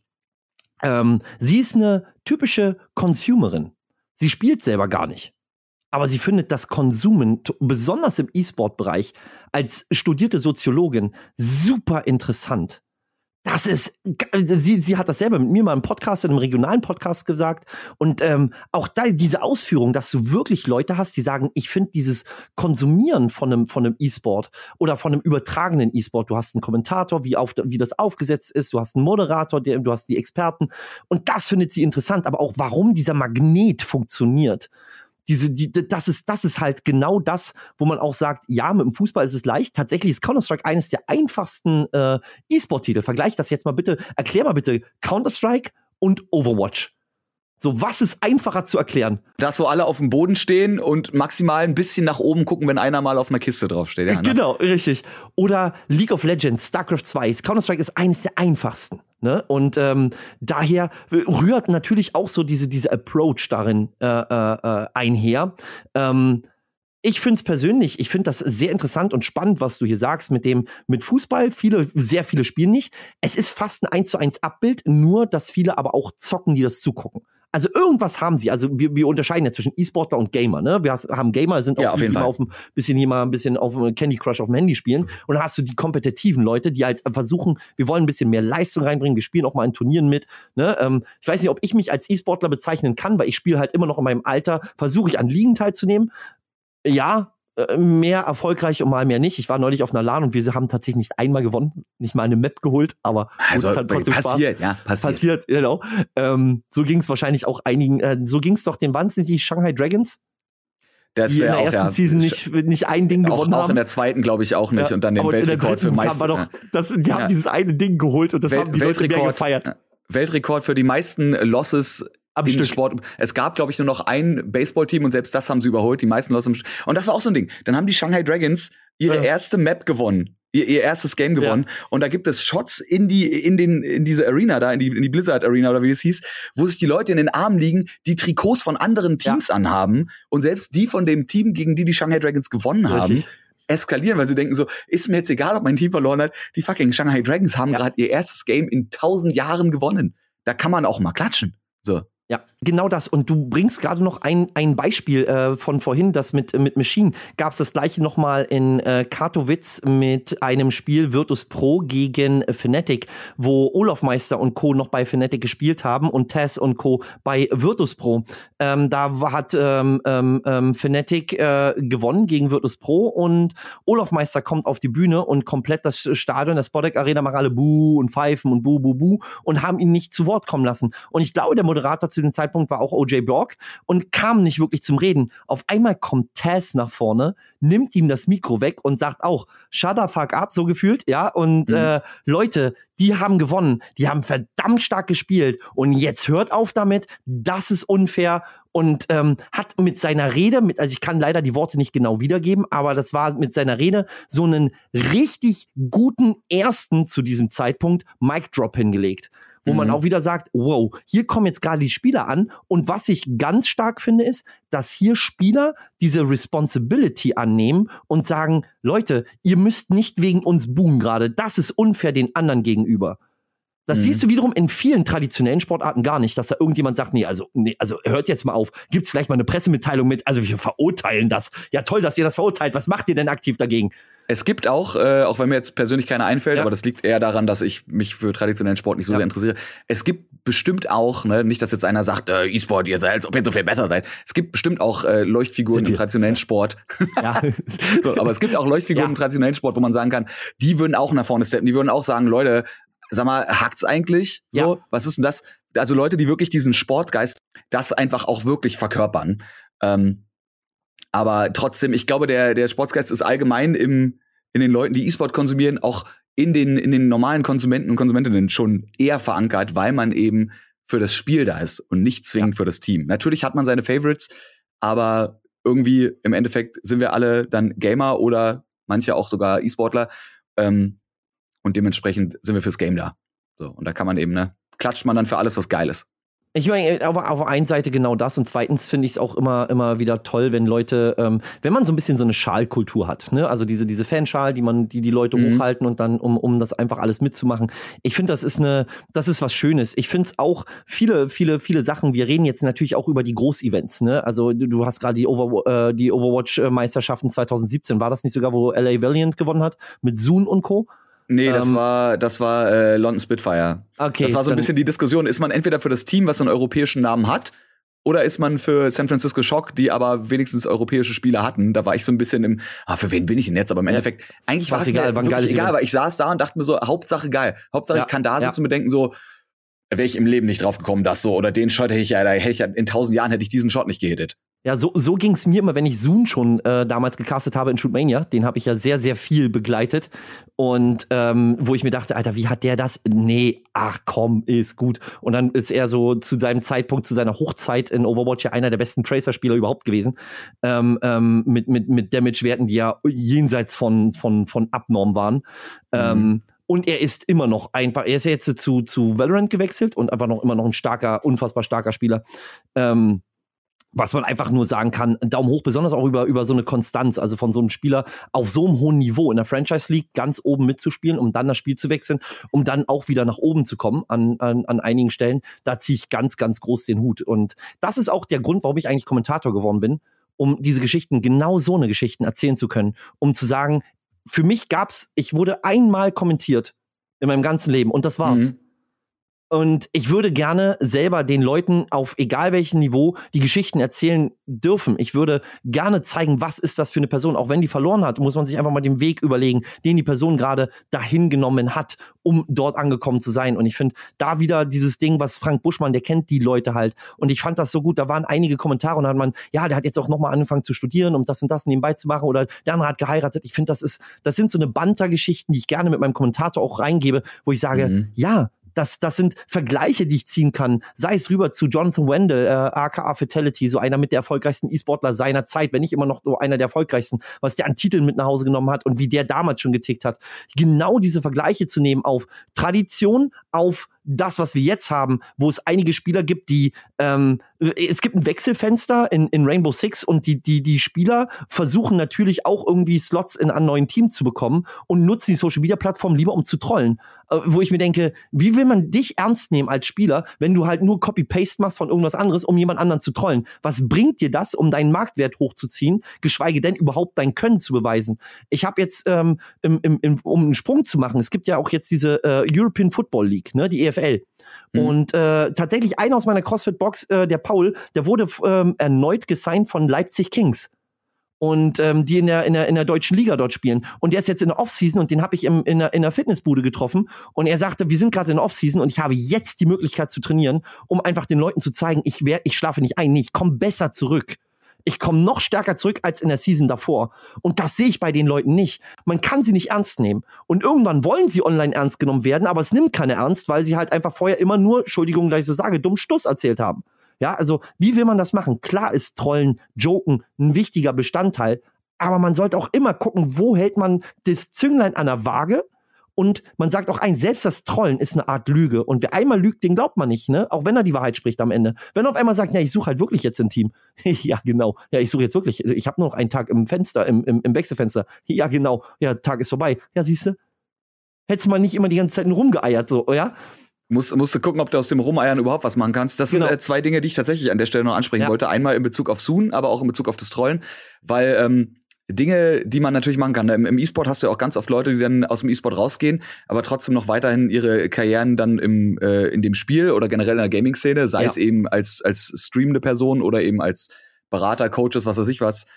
Sie ist eine typische Consumerin. Sie spielt selber gar nicht. Aber sie findet das Konsumen, besonders im E-Sport-Bereich, als studierte Soziologin super interessant. Das ist, sie hat das selber mit mir mal im Podcast, in einem regionalen Podcast gesagt. Und auch da diese Ausführung, dass du wirklich Leute hast, die sagen, ich finde dieses Konsumieren von einem E-Sport oder von einem übertragenen E-Sport, du hast einen Kommentator, wie das aufgesetzt ist, du hast einen Moderator, du hast die Experten. Und das findet sie interessant, aber auch warum dieser Magnet funktioniert. Das ist halt genau das, wo man auch sagt, ja, mit dem Fußball ist es leicht. Tatsächlich ist Counter-Strike eines der einfachsten E-Sport-Titel. Vergleich das jetzt mal bitte, erklär mal bitte Counter-Strike und Overwatch. So, was ist einfacher zu erklären? Das, wo alle auf dem Boden stehen und maximal ein bisschen nach oben gucken, wenn einer mal auf einer Kiste draufsteht. Ja, ne? Genau, richtig. Oder League of Legends, StarCraft 2. Counter-Strike ist eines der einfachsten. Ne? Und daher rührt natürlich auch so diese Approach darin einher. Ich finde es persönlich, das sehr interessant und spannend, was du hier sagst mit Fußball. Sehr viele spielen nicht. Es ist fast ein 1:1 Abbild, nur dass viele aber auch zocken, die das zugucken. Also irgendwas haben sie. Also wir unterscheiden ja zwischen E-Sportler und Gamer. Ne? Wir haben Gamer, sind auch die mal ein bisschen auf Candy Crush auf dem Handy spielen. Und dann hast du die kompetitiven Leute, die halt versuchen, wir wollen ein bisschen mehr Leistung reinbringen. Wir spielen auch mal in Turnieren mit. Ne? Ich weiß nicht, ob ich mich als E-Sportler bezeichnen kann, weil ich spiele halt immer noch in meinem Alter, versuche ich an Ligen teilzunehmen. Ja, mehr erfolgreich und mal mehr nicht. Ich war neulich auf einer LAN und wir haben tatsächlich nicht einmal gewonnen, nicht mal eine Map geholt, aber also halt trotzdem passiert, Spaß. ja, passiert, genau. So ging es wahrscheinlich auch einigen, so ging es doch den Wahnsinnig die Shanghai Dragons. Das die in der ersten Season nicht ein Ding gewonnen haben. Auch in der zweiten, glaube ich, auch nicht. Ja, und dann den Weltrekord für Meister. Die haben dieses eine Ding geholt und das haben die Leute mehr gefeiert. Weltrekord für die meisten Losses im Sport. Es gab, glaube ich, nur noch ein Baseballteam und selbst das haben sie überholt, die meisten Losses. Und das war auch so ein Ding. Dann haben die Shanghai Dragons ihre erste Map gewonnen. Ihr erstes Game gewonnen. Ja. Und da gibt es Shots in diese Arena da, in die Blizzard Arena oder wie es hieß, wo sich die Leute in den Armen liegen, die Trikots von anderen Teams anhaben. Und selbst die von dem Team, gegen die Shanghai Dragons gewonnen haben, eskalieren, weil sie denken so, ist mir jetzt egal, ob mein Team verloren hat. Die fucking Shanghai Dragons haben gerade ihr erstes Game in 1000 Jahren gewonnen. Da kann man auch mal klatschen. So. Ja, genau das. Und du bringst gerade noch ein Beispiel von vorhin, das mit Machine. Gab es das gleiche noch mal in Katowice mit einem Spiel Virtus Pro gegen Fnatic, wo Olofmeister und Co. noch bei Fnatic gespielt haben und Taz und Co. bei Virtus Pro. Da hat Fnatic gewonnen gegen Virtus Pro und Olofmeister kommt auf die Bühne und komplett das Stadion, der Spodek Arena, machen alle Buh und pfeifen und Buh, Buh, Buh und haben ihn nicht zu Wort kommen lassen. Und ich glaube, der Moderator zu dem Zeitpunkt Zeitpunkt war auch OJ Borg und kam nicht wirklich zum Reden. Auf einmal kommt Taz nach vorne, nimmt ihm das Mikro weg und sagt auch, shut the fuck up, so gefühlt, ja, und Leute, die haben gewonnen, die haben verdammt stark gespielt und jetzt hört auf damit, das ist unfair und hat mit seiner Rede, also ich kann leider die Worte nicht genau wiedergeben, aber das war mit seiner Rede so einen richtig guten ersten zu diesem Zeitpunkt Mic-Drop hingelegt. Wo man auch wieder sagt, wow, hier kommen jetzt gerade die Spieler an. Und was ich ganz stark finde, ist, dass hier Spieler diese Responsibility annehmen und sagen, Leute, ihr müsst nicht wegen uns buhen gerade. Das ist unfair den anderen gegenüber. Das siehst du wiederum in vielen traditionellen Sportarten gar nicht, dass da irgendjemand sagt, nee, also hört jetzt mal auf, gibt's vielleicht mal eine Pressemitteilung mit, also wir verurteilen das. Ja, toll, dass ihr das verurteilt. Was macht ihr denn aktiv dagegen? Es gibt auch wenn mir jetzt persönlich keiner einfällt, aber das liegt eher daran, dass ich mich für traditionellen Sport nicht so sehr interessiere. Es gibt bestimmt auch, nicht, dass jetzt einer sagt, E-Sport, ihr seid, als ob ihr so viel besser seid. Es gibt bestimmt auch Leuchtfiguren im traditionellen Sport. Ja. So, aber es gibt auch Leuchtfiguren im traditionellen Sport, wo man sagen kann, die würden auch nach vorne steppen, die würden auch sagen, Leute, sag mal, hackt's eigentlich? So, was ist denn das? Also Leute, die wirklich diesen Sportgeist, das einfach auch wirklich verkörpern. Aber trotzdem, ich glaube, der Sportsgeist ist allgemein in den Leuten, die E-Sport konsumieren, auch in den normalen Konsumenten und Konsumentinnen schon eher verankert, weil man eben für das Spiel da ist und nicht zwingend für das Team. Natürlich hat man seine Favorites, aber irgendwie im Endeffekt sind wir alle dann Gamer oder manche auch sogar E-Sportler. Und dementsprechend sind wir fürs Game da. So, und da kann man eben, klatscht man dann für alles, was geil ist. Ich meine, auf der einen Seite genau das und zweitens finde ich es auch immer wieder toll, wenn Leute, wenn man so ein bisschen so eine Schalkultur hat, ne? Also diese Fanschal, die Leute hochhalten und dann, um das einfach alles mitzumachen. Ich finde, das ist was Schönes. Ich finde es auch viele Sachen. Wir reden jetzt natürlich auch über die Großevents, ne? Also du hast gerade die Overwatch-Meisterschaften 2017. War das nicht sogar, wo LA Valiant gewonnen hat? Mit Zoon und Co.? Nee, das war London Spitfire. Okay. Das war so ein bisschen die Diskussion. Ist man entweder für das Team, was einen europäischen Namen hat, oder ist man für San Francisco Shock, die aber wenigstens europäische Spieler hatten? Da war ich so ein bisschen für wen bin ich denn jetzt? Aber im Endeffekt, eigentlich war es mir wirklich egal, aber ich saß da und dachte mir so, Hauptsache geil. Hauptsache ich kann da sitzen und mir denken so, wäre ich im Leben nicht drauf gekommen, dass so, oder den Shot hätte ich in 1000 Jahren hätte ich diesen Shot nicht gehittet. Ja, so ging's mir immer, wenn ich Zoom schon damals gecastet habe in Shootmania. Den habe ich ja sehr, sehr viel begleitet. Und wo ich mir dachte, Alter, wie hat der das? Nee, ach komm, ist gut. Und dann ist er so zu seinem Zeitpunkt, zu seiner Hochzeit in Overwatch ja einer der besten Tracer-Spieler überhaupt gewesen. Mit Damage-Werten, die ja jenseits von abnorm waren. Und er ist immer noch er ist jetzt zu Valorant gewechselt und einfach immer noch ein unfassbar starker Spieler. Was man einfach nur sagen kann, Daumen hoch, besonders auch über so eine Konstanz, also von so einem Spieler auf so einem hohen Niveau in der Franchise League ganz oben mitzuspielen, um dann das Spiel zu wechseln, um dann auch wieder nach oben zu kommen an einigen Stellen. Da ziehe ich ganz, ganz groß den Hut. Und das ist auch der Grund, warum ich eigentlich Kommentator geworden bin, um diese Geschichten, genau so eine Geschichten erzählen zu können, um zu sagen, für mich ich wurde einmal kommentiert in meinem ganzen Leben und das war's. Und ich würde gerne selber den Leuten auf egal welchem Niveau die Geschichten erzählen dürfen. Ich würde gerne zeigen, was ist das für eine Person. Auch wenn die verloren hat, muss man sich einfach mal den Weg überlegen, den die Person gerade dahin genommen hat, um dort angekommen zu sein. Und ich finde da wieder dieses Ding, was Frank Buschmann, der kennt die Leute halt. Und ich fand das so gut. Da waren einige Kommentare und da hat man, ja, der hat jetzt auch nochmal angefangen zu studieren, um das und das nebenbei zu machen. Oder der andere hat geheiratet. Ich finde, das sind so eine Banter-Geschichten, die ich gerne mit meinem Kommentator auch reingebe, wo ich sage, ja, das sind Vergleiche, die ich ziehen kann. Sei es rüber zu Jonathan Wendell, aka Fatality, so einer mit der erfolgreichsten E-Sportler seiner Zeit, wenn nicht immer noch so einer der erfolgreichsten, was der an Titeln mit nach Hause genommen hat und wie der damals schon getickt hat. Genau diese Vergleiche zu nehmen auf Tradition, auf das, was wir jetzt haben, wo es einige Spieler gibt, die es gibt ein Wechselfenster in Rainbow Six und die Spieler versuchen natürlich auch irgendwie Slots in einem neuen Team zu bekommen und nutzen die Social-Media-Plattform lieber, um zu trollen. Wo ich mir denke, wie will man dich ernst nehmen als Spieler, wenn du halt nur Copy-Paste machst von irgendwas anderes, um jemand anderen zu trollen? Was bringt dir das, um deinen Marktwert hochzuziehen, geschweige denn überhaupt dein Können zu beweisen? Ich habe jetzt, um einen Sprung zu machen, es gibt ja auch jetzt diese European Football League, ne, die EFL. Und tatsächlich einer aus meiner CrossFit-Box, der Paul, der wurde erneut gesigned von Leipzig Kings. und die in der deutschen Liga dort spielen. Und der ist jetzt in der Offseason und den habe ich in der Fitnessbude getroffen und er sagte, wir sind gerade in der Offseason und ich habe jetzt die Möglichkeit zu trainieren, um einfach den Leuten zu zeigen, ich schlafe nicht ein, nee, ich komme besser zurück. Ich komme noch stärker zurück als in der Season davor. Und das sehe ich bei den Leuten nicht. Man kann sie nicht ernst nehmen. Und irgendwann wollen sie online ernst genommen werden, aber es nimmt keiner ernst, weil sie halt einfach vorher immer nur, Entschuldigung, dass ich so sage, dumm Stuss erzählt haben. Ja, also wie will man das machen? Klar ist Trollen, Joken ein wichtiger Bestandteil, aber man sollte auch immer gucken, wo hält man das Zünglein an der Waage. Und man sagt auch selbst das Trollen ist eine Art Lüge. Und wer einmal lügt, den glaubt man nicht, ne? Auch wenn er die Wahrheit spricht am Ende. Wenn er auf einmal sagt, ja, ich suche halt wirklich jetzt ein Team. Ja, genau. Ja, ich suche jetzt wirklich. Ich habe nur noch einen Tag im Fenster, im Wechselfenster. Ja, genau. Ja, Tag ist vorbei. Ja, siehst du? Hättest mal nicht immer die ganze Zeit nur rumgeeiert, so, ja? Musst du gucken, ob du aus dem Rumeiern überhaupt was machen kannst. Das sind zwei Dinge, die ich tatsächlich an der Stelle noch ansprechen wollte. Einmal in Bezug auf Soon, aber auch in Bezug auf das Trollen. Weil Dinge, die man natürlich machen kann. Im E-Sport hast du ja auch ganz oft Leute, die dann aus dem E-Sport rausgehen, aber trotzdem noch weiterhin ihre Karrieren dann in dem Spiel oder generell in der Gaming-Szene, sei es eben als streamende Person oder eben als Berater, Coaches, was weiß ich was,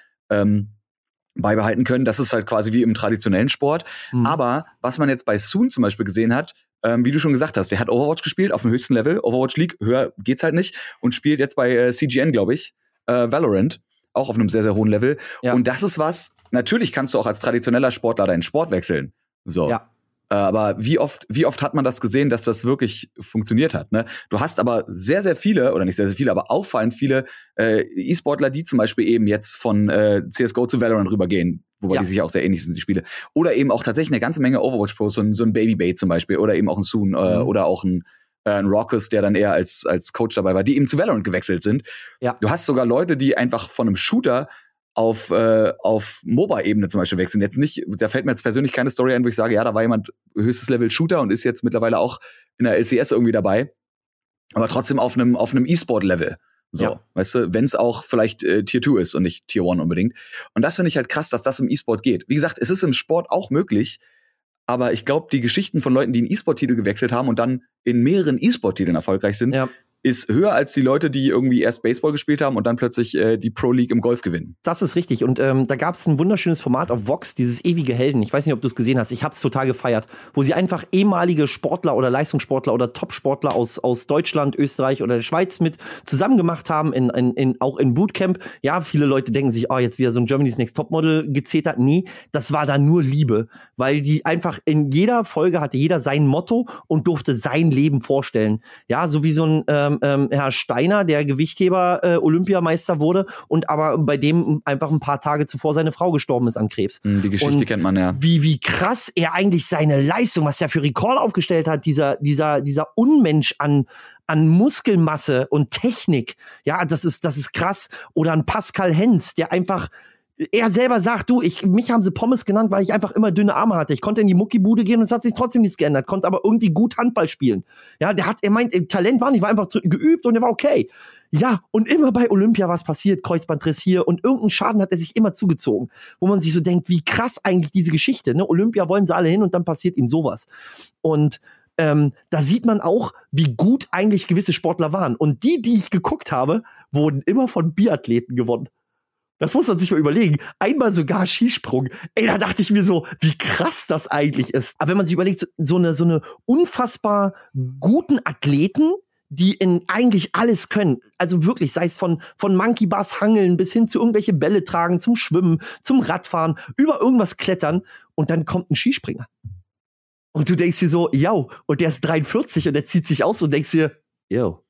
beibehalten können. Das ist halt quasi wie im traditionellen Sport. Aber was man jetzt bei Soon zum Beispiel gesehen hat, wie du schon gesagt hast, der hat Overwatch gespielt auf dem höchsten Level, Overwatch League, höher geht's halt nicht, und spielt jetzt bei CGN, glaube ich, Valorant, auch auf einem sehr, sehr hohen Level. Ja. Und das ist was, natürlich kannst du auch als traditioneller Sportler deinen Sport wechseln. So. Ja. Aber wie oft hat man das gesehen, dass das wirklich funktioniert hat, ne? Du hast aber sehr, sehr viele, oder nicht sehr, sehr viele, aber auffallend viele E-Sportler, die zum Beispiel eben jetzt von CSGO zu Valorant rübergehen, wobei die sich auch sehr ähnlich sind, die Spiele. Oder eben auch tatsächlich eine ganze Menge Overwatch-Pros, so ein Baby Bait zum Beispiel, oder eben auch ein Soon, oder auch ein Raucus, der dann eher als Coach dabei war, die eben zu Valorant gewechselt sind. Ja. Du hast sogar Leute, die einfach von einem Shooter auf MOBA-Ebene zum Beispiel wechseln. Jetzt nicht, da fällt mir jetzt persönlich keine Story ein, wo ich sage, ja, da war jemand höchstes Level Shooter und ist jetzt mittlerweile auch in der LCS irgendwie dabei. Aber trotzdem auf einem E-Sport-Level. So, weißt du, wenn es auch vielleicht Tier 2 ist und nicht Tier 1 unbedingt. Und das finde ich halt krass, dass das im E-Sport geht. Wie gesagt, es ist im Sport auch möglich, aber ich glaube, die Geschichten von Leuten, die einen E-Sport-Titel gewechselt haben und dann in mehreren E-Sport-Titeln erfolgreich sind, ist höher als die Leute, die irgendwie erst Baseball gespielt haben und dann plötzlich die Pro League im Golf gewinnen. Das ist richtig. Und da gab es ein wunderschönes Format auf Vox, dieses ewige Helden. Ich weiß nicht, ob du es gesehen hast. Ich habe es total gefeiert. Wo sie einfach ehemalige Sportler oder Leistungssportler oder Top-Sportler aus Deutschland, Österreich oder der Schweiz mit zusammen gemacht haben, auch in Bootcamp. Ja, viele Leute denken sich, oh, jetzt wieder so ein Germany's Next Topmodel gezetert. Nee, das war da nur Liebe. Weil die einfach in jeder Folge hatte jeder sein Motto und durfte sein Leben vorstellen. Ja, so wie so ein Herr Steiner, der Gewichtheber Olympiameister wurde und aber bei dem einfach ein paar Tage zuvor seine Frau gestorben ist an Krebs. Die Geschichte kennt man ja. Wie krass er eigentlich seine Leistung, was er für Rekord aufgestellt hat, dieser Unmensch an Muskelmasse und Technik. Ja, das ist krass. Oder ein Pascal Hens, der einfach, er selber sagt, mich haben sie Pommes genannt, weil ich einfach immer dünne Arme hatte. Ich konnte in die Muckibude gehen und es hat sich trotzdem nichts geändert, konnte aber irgendwie gut Handball spielen. Ja, er meint, Talent war nicht, war einfach geübt und er war okay. Ja, und immer bei Olympia was passiert, Kreuzbandriss hier und irgendeinen Schaden hat er sich immer zugezogen. Wo man sich so denkt, wie krass eigentlich diese Geschichte, ne? Olympia wollen sie alle hin und dann passiert ihm sowas. Und da sieht man auch, wie gut eigentlich gewisse Sportler waren. Und die ich geguckt habe, wurden immer von Biathleten gewonnen. Das muss man sich mal überlegen. Einmal sogar Skisprung. Ey, da dachte ich mir so, wie krass das eigentlich ist. Aber wenn man sich überlegt, so eine unfassbar guten Athleten, die in eigentlich alles können. Also wirklich, sei es von Monkey Bars hangeln bis hin zu irgendwelche Bälle tragen, zum Schwimmen, zum Radfahren, über irgendwas klettern. Und dann kommt ein Skispringer. Und du denkst dir so, yo, und der ist 43 und der zieht sich aus und denkst dir, yo.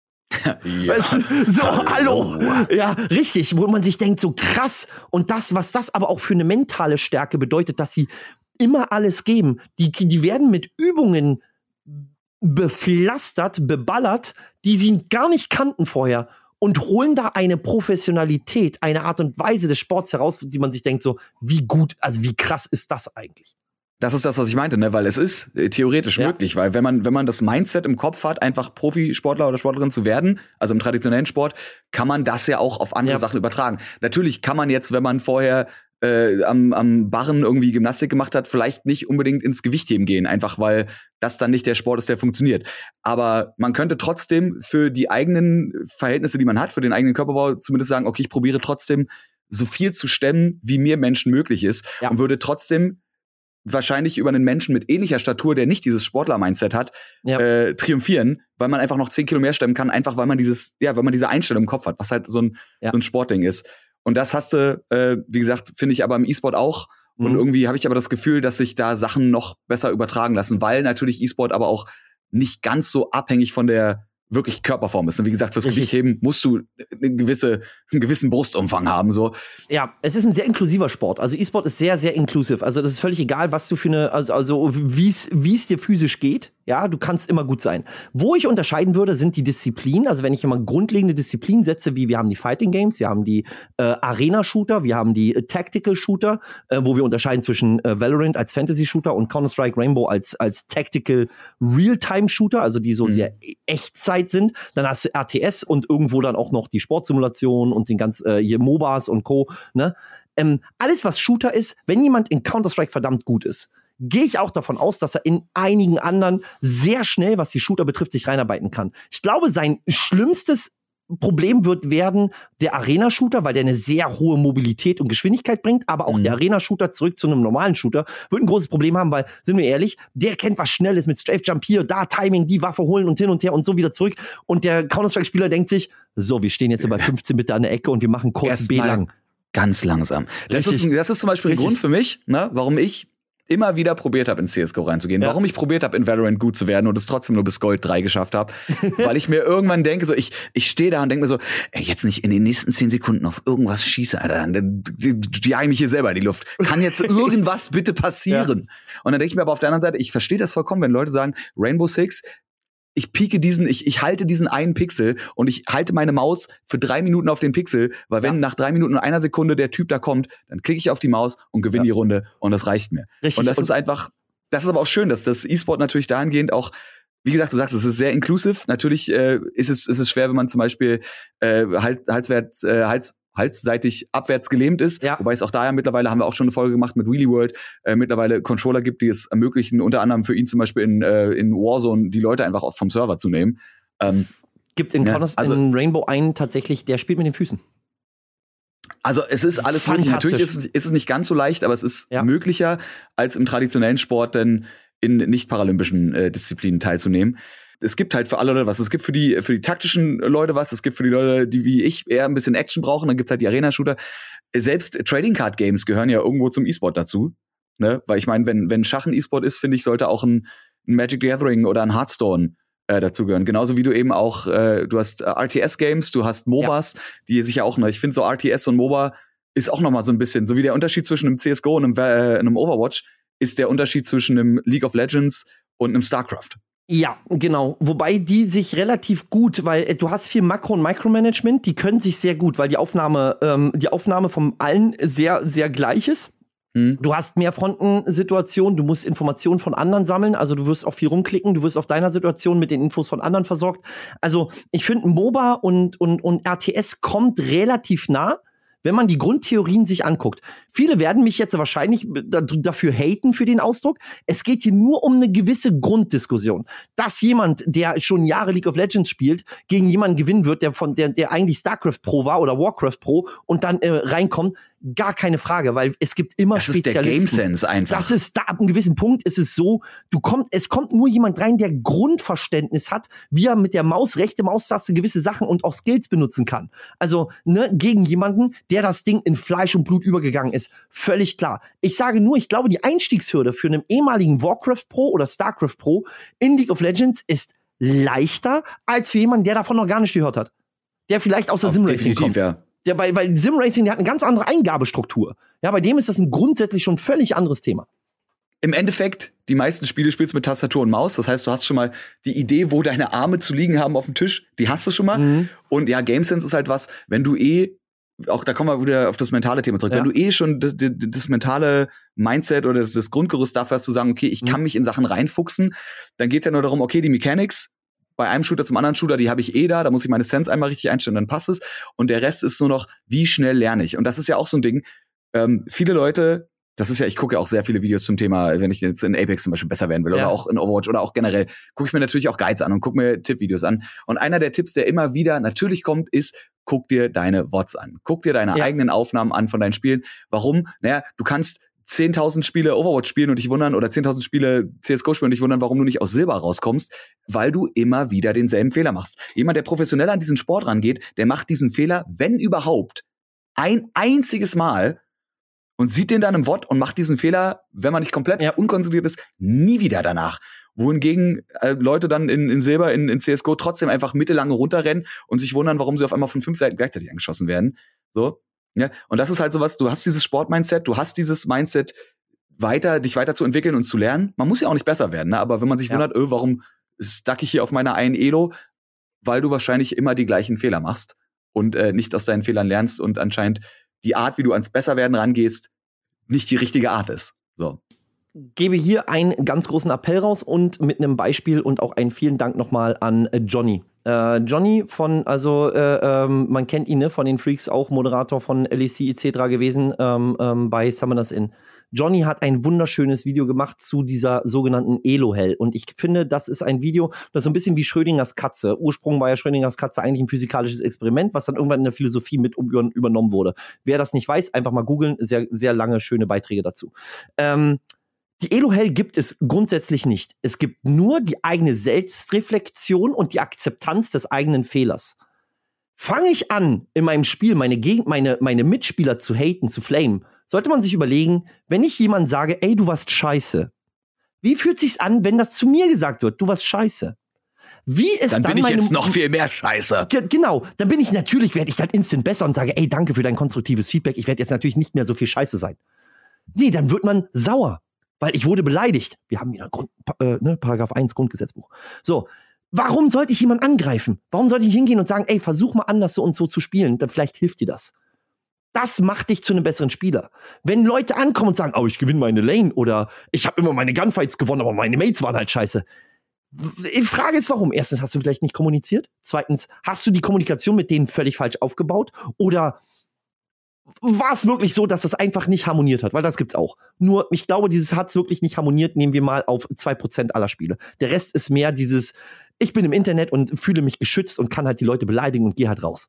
Ja. Weißt du, so, hallo. Ja, richtig, wo man sich denkt, so krass. Und was das aber auch für eine mentale Stärke bedeutet, dass sie immer alles geben. Die werden mit Übungen bepflastert, beballert, die sie gar nicht kannten vorher. Und holen da eine Professionalität, eine Art und Weise des Sports heraus, die man sich denkt, so, wie gut, also wie krass ist das eigentlich? Das ist das, was ich meinte, ne? Weil es ist theoretisch möglich, weil wenn man das Mindset im Kopf hat, einfach Profisportler oder Sportlerin zu werden, also im traditionellen Sport, kann man das ja auch auf andere Sachen übertragen. Natürlich kann man jetzt, wenn man vorher am Barren irgendwie Gymnastik gemacht hat, vielleicht nicht unbedingt ins Gewichtheben gehen, einfach weil das dann nicht der Sport ist, der funktioniert. Aber man könnte trotzdem für die eigenen Verhältnisse, die man hat, für den eigenen Körperbau zumindest sagen, okay, ich probiere trotzdem so viel zu stemmen, wie mir Menschen möglich ist und würde trotzdem wahrscheinlich über einen Menschen mit ähnlicher Statur, der nicht dieses Sportler-Mindset hat, triumphieren, weil man einfach noch 10 Kilo mehr stemmen kann, einfach weil man weil man diese Einstellung im Kopf hat, was halt so ein Sportding ist. Und das hast du, wie gesagt, finde ich aber im E-Sport auch. Und irgendwie habe ich aber das Gefühl, dass sich da Sachen noch besser übertragen lassen, weil natürlich E-Sport aber auch nicht ganz so abhängig von der wirklich Körperform ist. Und wie gesagt, fürs Gewichtheben musst du einen gewissen Brustumfang haben. So. Ja, es ist ein sehr inklusiver Sport. Also E-Sport ist sehr, sehr inklusiv. Also das ist völlig egal, was du für eine, also wie es dir physisch geht. Ja, du kannst immer gut sein. Wo ich unterscheiden würde, sind die Disziplinen. Also wenn ich immer grundlegende Disziplinen setze, wie wir haben die Fighting Games, wir haben die Arena-Shooter, wir haben die Tactical-Shooter, wo wir unterscheiden zwischen Valorant als Fantasy-Shooter und Counter-Strike Rainbow als Tactical Real-Time-Shooter, also die so sehr Echtzeit sind. Dann hast du RTS und irgendwo dann auch noch die Sportsimulation und den hier MOBAs und Co. Ne? Alles, was Shooter ist, wenn jemand in Counter-Strike verdammt gut ist, gehe ich auch davon aus, dass er in einigen anderen sehr schnell, was die Shooter betrifft, sich reinarbeiten kann. Ich glaube, sein schlimmstes Problem wird werden der Arena-Shooter, weil der eine sehr hohe Mobilität und Geschwindigkeit bringt, aber auch der Arena-Shooter zurück zu einem normalen Shooter wird ein großes Problem haben, weil, sind wir ehrlich, der kennt was Schnelles mit Strafe-Jump hier, da Timing, die Waffe holen und hin und her und so wieder zurück und der Counter-Strike-Spieler denkt sich, so, wir stehen jetzt so bei 15 Meter an der Ecke und wir machen kurz B lang. Ganz langsam. Das ist zum Beispiel ein Grund für mich, ne, warum ich immer wieder probiert habe, in CSGO reinzugehen. Warum ich probiert habe, in Valorant gut zu werden und es trotzdem nur bis Gold 3 geschafft habe. Weil ich mir irgendwann denke, so ich stehe da und denke mir so, ey, jetzt nicht in den nächsten 10 Sekunden auf irgendwas schieße, Alter. Dann jage ich mich hier selber in die Luft. Kann jetzt irgendwas bitte passieren? Und dann denke ich mir aber auf der anderen Seite, ich verstehe das vollkommen, wenn Leute sagen, Rainbow Six, ich pieke ich halte diesen einen Pixel und ich halte meine Maus für 3 Minuten auf den Pixel, weil wenn nach 3 Minuten und einer Sekunde der Typ da kommt, dann klicke ich auf die Maus und gewinne die Runde und das reicht mir. Richtig. Und das ist aber auch schön, dass das E-Sport natürlich dahingehend auch, wie gesagt, du sagst, es ist sehr inclusive. Natürlich ist es schwer, wenn man zum Beispiel halsseitig abwärts gelähmt ist. Ja. Wobei es auch daher mittlerweile, haben wir auch schon eine Folge gemacht mit Wheelie World, mittlerweile Controller gibt, die es ermöglichen, unter anderem für ihn zum Beispiel in Warzone die Leute einfach auch vom Server zu nehmen. Es gibt in Rainbow einen tatsächlich, der spielt mit den Füßen. Also es ist alles möglich. Natürlich ist es nicht ganz so leicht, aber es ist möglicher, als im traditionellen Sport denn in nicht-paralympischen Disziplinen teilzunehmen. Es gibt halt für alle Leute was. Es gibt für die taktischen Leute was. Es gibt für die Leute, die wie ich eher ein bisschen Action brauchen. Dann gibt's halt die Arena-Shooter. Selbst Trading Card Games gehören ja irgendwo zum E-Sport dazu. Ne? Weil ich meine, wenn Schach ein E-Sport ist, finde ich, sollte auch ein Magic the Gathering oder ein Hearthstone dazugehören. Genauso wie du eben auch, du hast RTS-Games, du hast MOBAs, die sich ja auch, ich finde so RTS und MOBA ist auch noch mal so ein bisschen, so wie der Unterschied zwischen einem CSGO und einem Overwatch, ist der Unterschied zwischen einem League of Legends und einem StarCraft. Ja, genau. Wobei die sich relativ gut, weil du hast viel Makro- und Micromanagement, die können sich sehr gut, weil die Aufnahme von allen sehr, sehr gleich ist. Du hast mehr Frontensituationen, du musst Informationen von anderen sammeln, also du wirst auch viel rumklicken, du wirst auf deiner Situation mit den Infos von anderen versorgt. Also ich finde, MOBA und RTS kommt relativ nah, wenn man die Grundtheorien sich anguckt. Viele werden mich jetzt wahrscheinlich dafür haten für den Ausdruck. Es geht hier nur um eine gewisse Grunddiskussion. Dass jemand, der schon Jahre League of Legends spielt, gegen jemanden gewinnen wird, der eigentlich StarCraft Pro war oder Warcraft Pro und dann reinkommt, gar keine Frage, weil es gibt immer Spezialisten. Das ist der Game Sense einfach. Das ist da ab einem gewissen Punkt ist es so, es kommt nur jemand rein, der Grundverständnis hat, wie er mit der rechte Maustaste gewisse Sachen und auch Skills benutzen kann. Also, gegen jemanden, der das Ding in Fleisch und Blut übergegangen ist. Völlig klar. Ich sage nur, ich glaube, die Einstiegshürde für einen ehemaligen Warcraft Pro oder StarCraft Pro in League of Legends ist leichter als für jemanden, der davon noch gar nicht gehört hat. Der vielleicht aus der Simracing kommt. Ja. Weil Simracing, der hat eine ganz andere Eingabestruktur. Ja, bei dem ist das ein grundsätzlich schon völlig anderes Thema. Im Endeffekt, die meisten Spiele spielst du mit Tastatur und Maus. Das heißt, du hast schon mal die Idee, wo deine Arme zu liegen haben auf dem Tisch. Die hast du schon mal. Und ja, Game Sense ist halt was, wenn du auch da kommen wir wieder auf das mentale Thema zurück. Ja. Wenn du schon das mentale Mindset oder das Grundgerüst dafür hast, zu sagen, okay, ich kann mich in Sachen reinfuchsen, dann geht's ja nur darum, okay, die Mechanics bei einem Shooter zum anderen Shooter, die habe ich da muss ich meine Sense einmal richtig einstellen, dann passt es. Und der Rest ist nur noch, wie schnell lerne ich? Und das ist ja auch so ein Ding, viele Leute, ich gucke ja auch sehr viele Videos zum Thema, wenn ich jetzt in Apex zum Beispiel besser werden will oder auch in Overwatch oder auch generell, gucke ich mir natürlich auch Guides an und gucke mir Tippvideos an. Und einer der Tipps, der immer wieder natürlich kommt, ist, guck dir deine VODs an. Guck dir deine eigenen Aufnahmen an von deinen Spielen. Warum? Naja, du kannst 10.000 Spiele Overwatch spielen und dich wundern oder 10.000 Spiele CSGO spielen und dich wundern, warum du nicht aus Silber rauskommst, weil du immer wieder denselben Fehler machst. Jemand, der professionell an diesen Sport rangeht, der macht diesen Fehler, wenn überhaupt, ein einziges Mal und sieht den dann im VOD und macht diesen Fehler, wenn man nicht komplett unkonzentriert ist, nie wieder danach. Wohingegen Leute dann in Silber, in CSGO trotzdem einfach mittellange runterrennen und sich wundern, warum sie auf einmal von 5 Seiten gleichzeitig angeschossen werden. So. Ja, und das ist halt sowas, du hast dieses Sport-Mindset, du hast dieses Mindset, dich weiter zu entwickeln und zu lernen. Man muss ja auch nicht besser werden, ne? Aber wenn man sich wundert, warum stuck ich hier auf meiner einen Elo, weil du wahrscheinlich immer die gleichen Fehler machst und nicht aus deinen Fehlern lernst und anscheinend die Art, wie du ans Besserwerden rangehst, nicht die richtige Art ist. So. Gebe hier einen ganz großen Appell raus und mit einem Beispiel und auch einen vielen Dank nochmal an Johnny. Johnny man kennt ihn, ne, von den Freaks, auch Moderator von LEC etc. gewesen bei Summoners Inn. Johnny hat ein wunderschönes Video gemacht zu dieser sogenannten Elo-Hell. Und ich finde, das ist ein Video, das so ein bisschen wie Schrödingers Katze. Ursprung war ja Schrödingers Katze eigentlich ein physikalisches Experiment, was dann irgendwann in der Philosophie mit übernommen wurde. Wer das nicht weiß, einfach mal googeln. Sehr, sehr lange, schöne Beiträge dazu. Die Elo-Hell gibt es grundsätzlich nicht. Es gibt nur die eigene Selbstreflexion und die Akzeptanz des eigenen Fehlers. Fange ich an, in meinem Spiel meine Mitspieler zu haten, zu flamen, sollte man sich überlegen, wenn ich jemandem sage, ey, du warst scheiße. Wie fühlt sich's an, wenn das zu mir gesagt wird, du warst scheiße? Wie ist dann bin ich jetzt noch viel mehr scheiße. Genau, dann werde ich dann instant besser und sage, ey, danke für dein konstruktives Feedback, ich werde jetzt natürlich nicht mehr so viel scheiße sein. Nee, dann wird man sauer. Weil ich wurde beleidigt. Wir haben wieder Paragraph 1 Grundgesetzbuch. So, warum sollte ich jemanden angreifen? Warum sollte ich hingehen und sagen, ey, versuch mal anders so und so zu spielen, dann vielleicht hilft dir das. Das macht dich zu einem besseren Spieler. Wenn Leute ankommen und sagen, oh, ich gewinne meine Lane oder ich habe immer meine Gunfights gewonnen, aber meine Mates waren halt scheiße. Die Frage ist, warum? Erstens, hast du vielleicht nicht kommuniziert? Zweitens, hast du die Kommunikation mit denen völlig falsch aufgebaut? Oder war es wirklich so, dass das einfach nicht harmoniert hat? Weil das gibt's auch. Nur, ich glaube, dieses hat's wirklich nicht harmoniert, nehmen wir mal auf 2% aller Spiele. Der Rest ist mehr dieses, ich bin im Internet und fühle mich geschützt und kann halt die Leute beleidigen und gehe halt raus.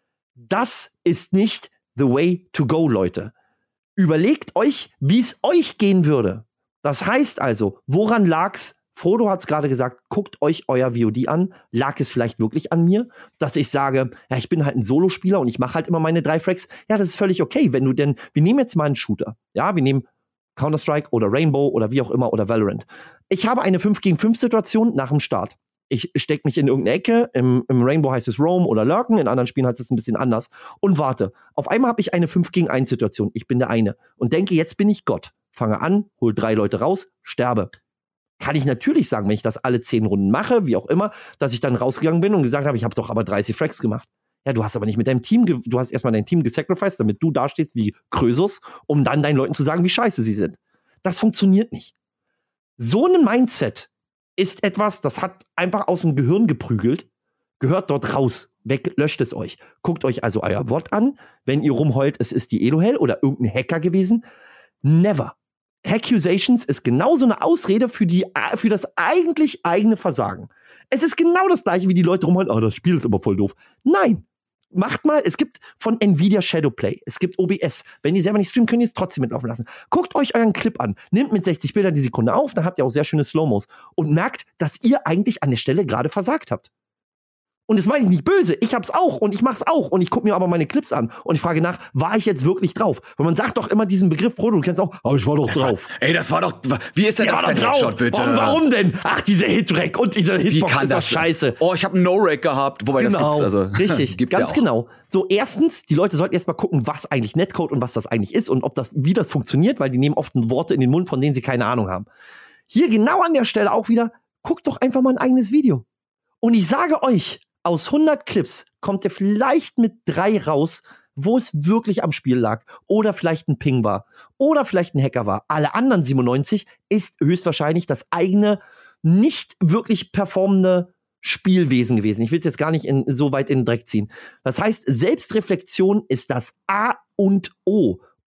Das ist nicht the way to go, Leute. Überlegt euch, wie es euch gehen würde. Das heißt also, woran lag's? Frodo hat's gerade gesagt, guckt euch euer VOD an. Lag es vielleicht wirklich an mir, dass ich sage, ja, ich bin halt ein Solospieler und ich mache halt immer meine 3 Frags. Ja, das ist völlig okay, wenn du denn, wir nehmen jetzt mal einen Shooter. Ja, wir nehmen Counter-Strike oder Rainbow oder wie auch immer oder Valorant. Ich habe eine 5-gegen-5-Situation nach dem Start. Ich stecke mich in irgendeine Ecke, im Rainbow heißt es Roam oder Lurken, in anderen Spielen heißt es ein bisschen anders und warte. Auf einmal habe ich eine 5-gegen-1-Situation. Ich bin der eine und denke, jetzt bin ich Gott. Fange an, hol 3 Leute raus, sterbe. Kann ich natürlich sagen, wenn ich das alle 10 Runden mache, wie auch immer, dass ich dann rausgegangen bin und gesagt habe, ich habe doch aber 30 Frags gemacht. Ja, du hast aber nicht mit deinem Team, du hast erstmal dein Team gesacrificed, damit du dastehst wie Krösus, um dann deinen Leuten zu sagen, wie scheiße sie sind. Das funktioniert nicht. So ein Mindset ist etwas, das hat einfach aus dem Gehirn geprügelt, gehört dort raus, weg, löscht es euch. Guckt euch also euer Wort an, wenn ihr rumheult, es ist die Elo-Hell oder irgendein Hacker gewesen. Never. Accusations ist genauso eine Ausrede für das eigentlich eigene Versagen. Es ist genau das gleiche, wie die Leute rumheulen, das Spiel ist aber voll doof. Nein. Macht mal, es gibt von Nvidia Shadowplay, es gibt OBS. Wenn ihr selber nicht streamen, könnt ihr es trotzdem mitlaufen lassen. Guckt euch euren Clip an, nehmt mit 60 Bildern die Sekunde auf, dann habt ihr auch sehr schöne Slow-Mos und merkt, dass ihr eigentlich an der Stelle gerade versagt habt. Und das meine ich nicht böse, ich hab's auch und ich mach's auch und ich gucke mir aber meine Clips an und ich frage nach, war ich jetzt wirklich drauf? Weil man sagt doch immer diesen Begriff, Frodo, du kennst auch, aber ich war doch drauf. Das war doch, wie ist denn das kein Headshot, bitte? Warum denn? Ach, diese Hitrack und diese Hitbox ist doch scheiße. Oh, ich habe einen No-Rack gehabt, wobei das gibt's also. Richtig, gibt's ganz genau. So, erstens, die Leute sollten erstmal gucken, was eigentlich Netcode und was das eigentlich ist und wie das funktioniert, weil die nehmen oft Worte in den Mund, von denen sie keine Ahnung haben. Hier genau an der Stelle auch wieder, guckt doch einfach mal ein eigenes Video. Und ich sage euch, aus 100 Clips kommt ihr vielleicht mit 3 raus, wo es wirklich am Spiel lag. Oder vielleicht ein Ping war. Oder vielleicht ein Hacker war. Alle anderen 97 ist höchstwahrscheinlich das eigene, nicht wirklich performende Spielwesen gewesen. Ich will es jetzt gar nicht so weit in den Dreck ziehen. Das heißt, Selbstreflexion ist das A und O.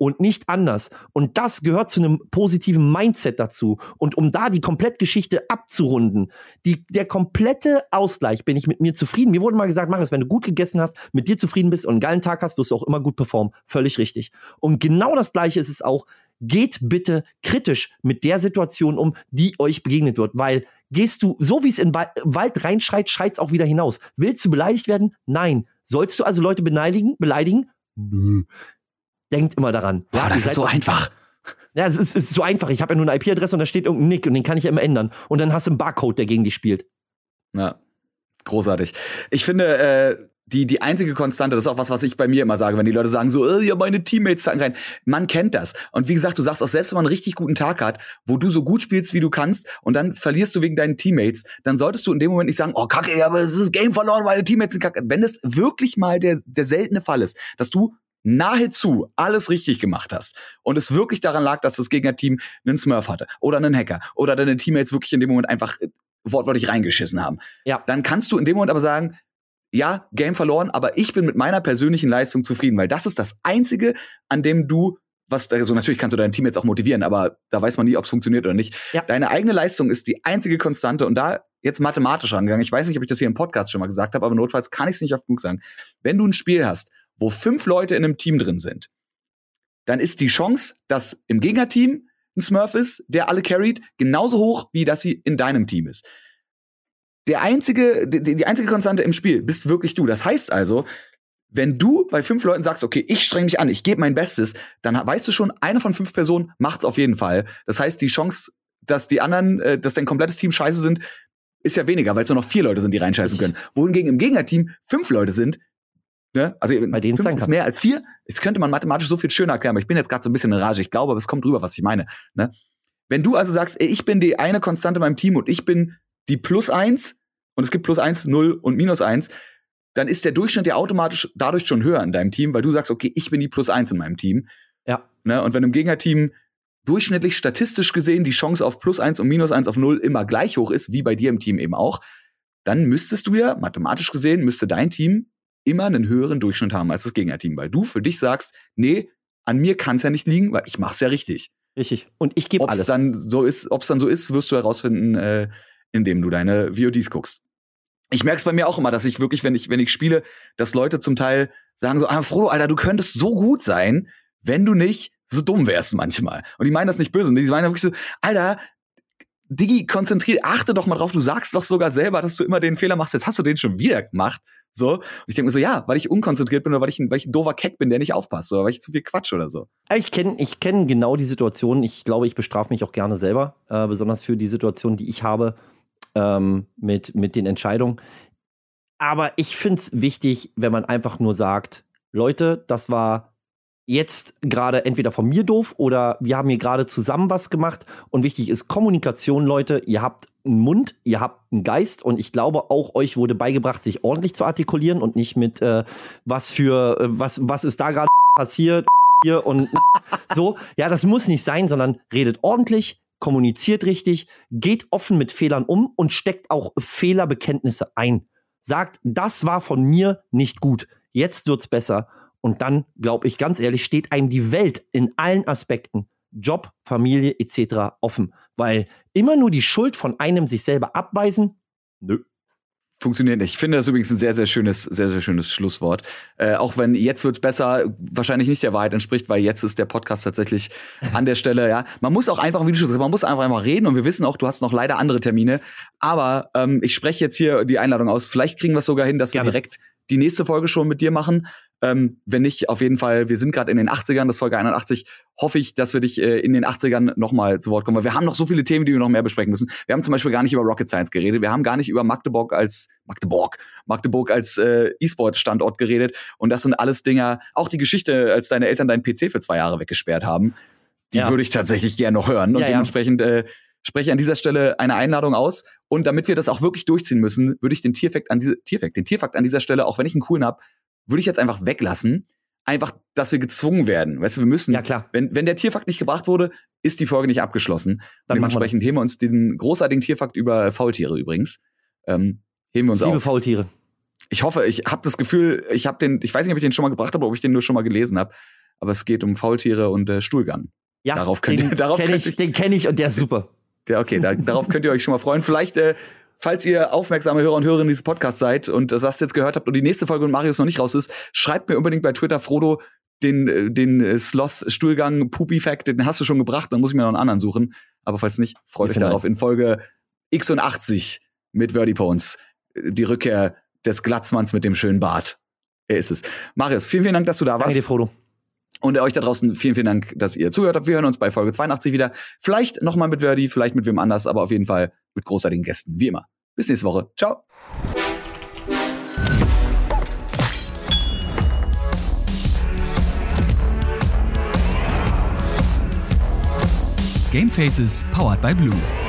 und nicht anders. Und das gehört zu einem positiven Mindset dazu. Und um da die Komplettgeschichte abzurunden, der komplette Ausgleich, bin ich mit mir zufrieden. Mir wurde mal gesagt, Marius, wenn du gut gegessen hast, mit dir zufrieden bist und einen geilen Tag hast, wirst du auch immer gut performen. Völlig richtig. Und genau das Gleiche ist es auch. Geht bitte kritisch mit der Situation um, die euch begegnet wird, weil gehst du, so wie es in Wald reinschreit, schreit's auch wieder hinaus. Willst du beleidigt werden? Nein. Sollst du also Leute beleidigen? Nö. Denkt immer daran. Boah, das ist so einfach. Ja, es ist so einfach. Ich habe ja nur eine IP-Adresse und da steht irgendein Nick und den kann ich ja immer ändern. Und dann hast du einen Barcode, der gegen dich spielt. Ja, großartig. Ich finde, die einzige Konstante, das ist auch was ich bei mir immer sage, wenn die Leute sagen so, ja, meine Teammates zacken rein. Man kennt das. Und wie gesagt, du sagst auch selbst, wenn man einen richtig guten Tag hat, wo du so gut spielst, wie du kannst, und dann verlierst du wegen deinen Teammates, dann solltest du in dem Moment nicht sagen, oh, kacke, ja, aber es ist das Game verloren, meine Teammates sind kacke. Wenn das wirklich mal der seltene Fall ist, dass du nahezu alles richtig gemacht hast und es wirklich daran lag, dass das Gegnerteam einen Smurf hatte oder einen Hacker oder deine Teammates wirklich in dem Moment einfach wortwörtlich reingeschissen haben, dann kannst du in dem Moment aber sagen, ja, Game verloren, aber ich bin mit meiner persönlichen Leistung zufrieden, weil das ist das Einzige, an dem du, also natürlich kannst du dein Team jetzt auch motivieren, aber da weiß man nie, ob es funktioniert oder nicht. Ja. Deine eigene Leistung ist die einzige Konstante und da jetzt mathematisch angegangen. Ich weiß nicht, ob ich das hier im Podcast schon mal gesagt habe, aber notfalls kann ich es nicht oft genug sagen. Wenn du ein Spiel hast, wo 5 Leute in einem Team drin sind, dann ist die Chance, dass im Gegnerteam ein Smurf ist, der alle carried, genauso hoch, wie dass sie in deinem Team ist. Die einzige Konstante im Spiel bist wirklich du. Das heißt also, wenn du bei 5 Leuten sagst, okay, ich streng mich an, ich gebe mein Bestes, dann weißt du schon, eine von 5 Personen macht's auf jeden Fall. Das heißt, die Chance, dass die anderen, dass dein komplettes Team scheiße sind, ist ja weniger, weil es nur noch 4 Leute sind, die reinscheißen können. Wohingegen im Gegnerteam 5 Leute sind, ne? Also bei denen 5 ist mehr als 4. Das könnte man mathematisch so viel schöner erklären, aber ich bin jetzt gerade so ein bisschen in Rage. Ich glaube, aber es kommt rüber, was ich meine. Ne? Wenn du also sagst, ey, ich bin die eine Konstante in meinem Team und ich bin die +1 und es gibt +1, 0 und -1, dann ist der Durchschnitt ja automatisch dadurch schon höher in deinem Team, weil du sagst, okay, ich bin die +1 in meinem Team. Ja. Ne? Und wenn im Gegnerteam durchschnittlich statistisch gesehen die Chance auf +1 und -1 auf 0 immer gleich hoch ist, wie bei dir im Team eben auch, dann müsstest du ja, mathematisch gesehen, müsste dein Team immer einen höheren Durchschnitt haben als das Gegnerteam, weil du für dich sagst, nee, an mir kann es ja nicht liegen, weil ich mach's ja richtig. Richtig. Und ich gebe alles. Ob es dann so ist, wirst du herausfinden, indem du deine VODs guckst. Ich merke es bei mir auch immer, dass ich wirklich, wenn ich spiele, dass Leute zum Teil sagen so, Frodo, Alter, du könntest so gut sein, wenn du nicht so dumm wärst manchmal. Und die meinen das nicht böse. Und die meinen wirklich so, Alter, Diggi, achte doch mal drauf, du sagst doch sogar selber, dass du immer den Fehler machst, jetzt hast du den schon wieder gemacht. So. Und ich denke mir so, ja, weil ich unkonzentriert bin oder weil ich ein doofer Keck bin, der nicht aufpasst, oder weil ich zu viel Quatsch oder so. Ich kenn genau die Situation. Ich glaube, ich bestrafe mich auch gerne selber, besonders für die Situation, die ich habe mit den Entscheidungen. Aber ich find's wichtig, wenn man einfach nur sagt, Leute, das war jetzt gerade entweder von mir doof oder wir haben hier gerade zusammen was gemacht. Und wichtig ist Kommunikation, Leute. Ihr habt einen Mund, ihr habt einen Geist und ich glaube, auch euch wurde beigebracht, sich ordentlich zu artikulieren und nicht mit was ist da gerade passiert hier und so. Ja, das muss nicht sein, sondern redet ordentlich, kommuniziert richtig, geht offen mit Fehlern um und steckt auch Fehlerbekenntnisse ein. Sagt, das war von mir nicht gut. Jetzt wird's besser. Und dann, glaube ich, ganz ehrlich, steht einem die Welt in allen Aspekten, Job, Familie etc. offen. Weil immer nur die Schuld von einem sich selber abweisen, nö. Funktioniert nicht. Ich finde das übrigens ein sehr, sehr schönes Schlusswort. Auch wenn jetzt wird's besser, wahrscheinlich nicht der Wahrheit entspricht, weil jetzt ist der Podcast tatsächlich an der Stelle, ja. Man muss auch einfach, wie du schon sagst, man muss einfach reden und wir wissen auch, du hast noch leider andere Termine. Aber ich spreche jetzt hier die Einladung aus. Vielleicht kriegen wir es sogar hin, dass wir direkt die nächste Folge schon mit dir machen. Wenn nicht, auf jeden Fall, wir sind gerade in den 80ern, das ist Folge 81, hoffe ich, dass wir dich in den 80ern nochmal zu Wort kommen, weil wir haben noch so viele Themen, die wir noch mehr besprechen müssen. Wir haben zum Beispiel gar nicht über Rocket Science geredet, wir haben gar nicht über Magdeburg als E-Sport-Standort geredet und das sind alles Dinger, auch die Geschichte, als deine Eltern deinen PC für 2 Jahre weggesperrt haben, die würde ich tatsächlich gerne noch hören und dementsprechend spreche an dieser Stelle eine Einladung aus und damit wir das auch wirklich durchziehen müssen, würde ich den Tierfakt an dieser Stelle, auch wenn ich einen coolen hab, würde ich jetzt einfach weglassen. Einfach, dass wir gezwungen werden. Weißt du, wir müssen. Ja, klar. Wenn der Tierfakt nicht gebracht wurde, ist die Folge nicht abgeschlossen. Dann dementsprechend heben wir uns diesen großartigen Tierfakt über Faultiere übrigens. Heben wir uns auf. Liebe Faultiere. Ich hoffe, ich habe das Gefühl, ich weiß nicht, ob ich den schon mal gebracht habe oder ob ich den nur schon mal gelesen habe. aber es geht um Faultiere und Stuhlgang. Ja, darauf den kenne ich und der ist super. Ja, okay, darauf könnt ihr euch schon mal freuen. Vielleicht, falls ihr aufmerksame Hörer und Hörerinnen dieses Podcasts seid und das jetzt gehört habt und die nächste Folge mit Marius noch nicht raus ist, schreibt mir unbedingt bei Twitter, Frodo, den Sloth-Stuhlgang Poopy-Fact, den hast du schon gebracht, dann muss ich mir noch einen anderen suchen. Aber falls nicht, freut euch darauf in Folge X80 mit Verdipones. Die Rückkehr des Glatzmanns mit dem schönen Bart. Er ist es. Marius, vielen, vielen Dank, dass du da warst. Danke dir, Frodo. Und euch da draußen vielen, vielen Dank, dass ihr zugehört habt. Wir hören uns bei Folge 82 wieder. Vielleicht nochmal mit Verdi, vielleicht mit wem anders, aber auf jeden Fall mit großartigen Gästen, wie immer. Bis nächste Woche. Ciao. Game Faces, powered by Blue.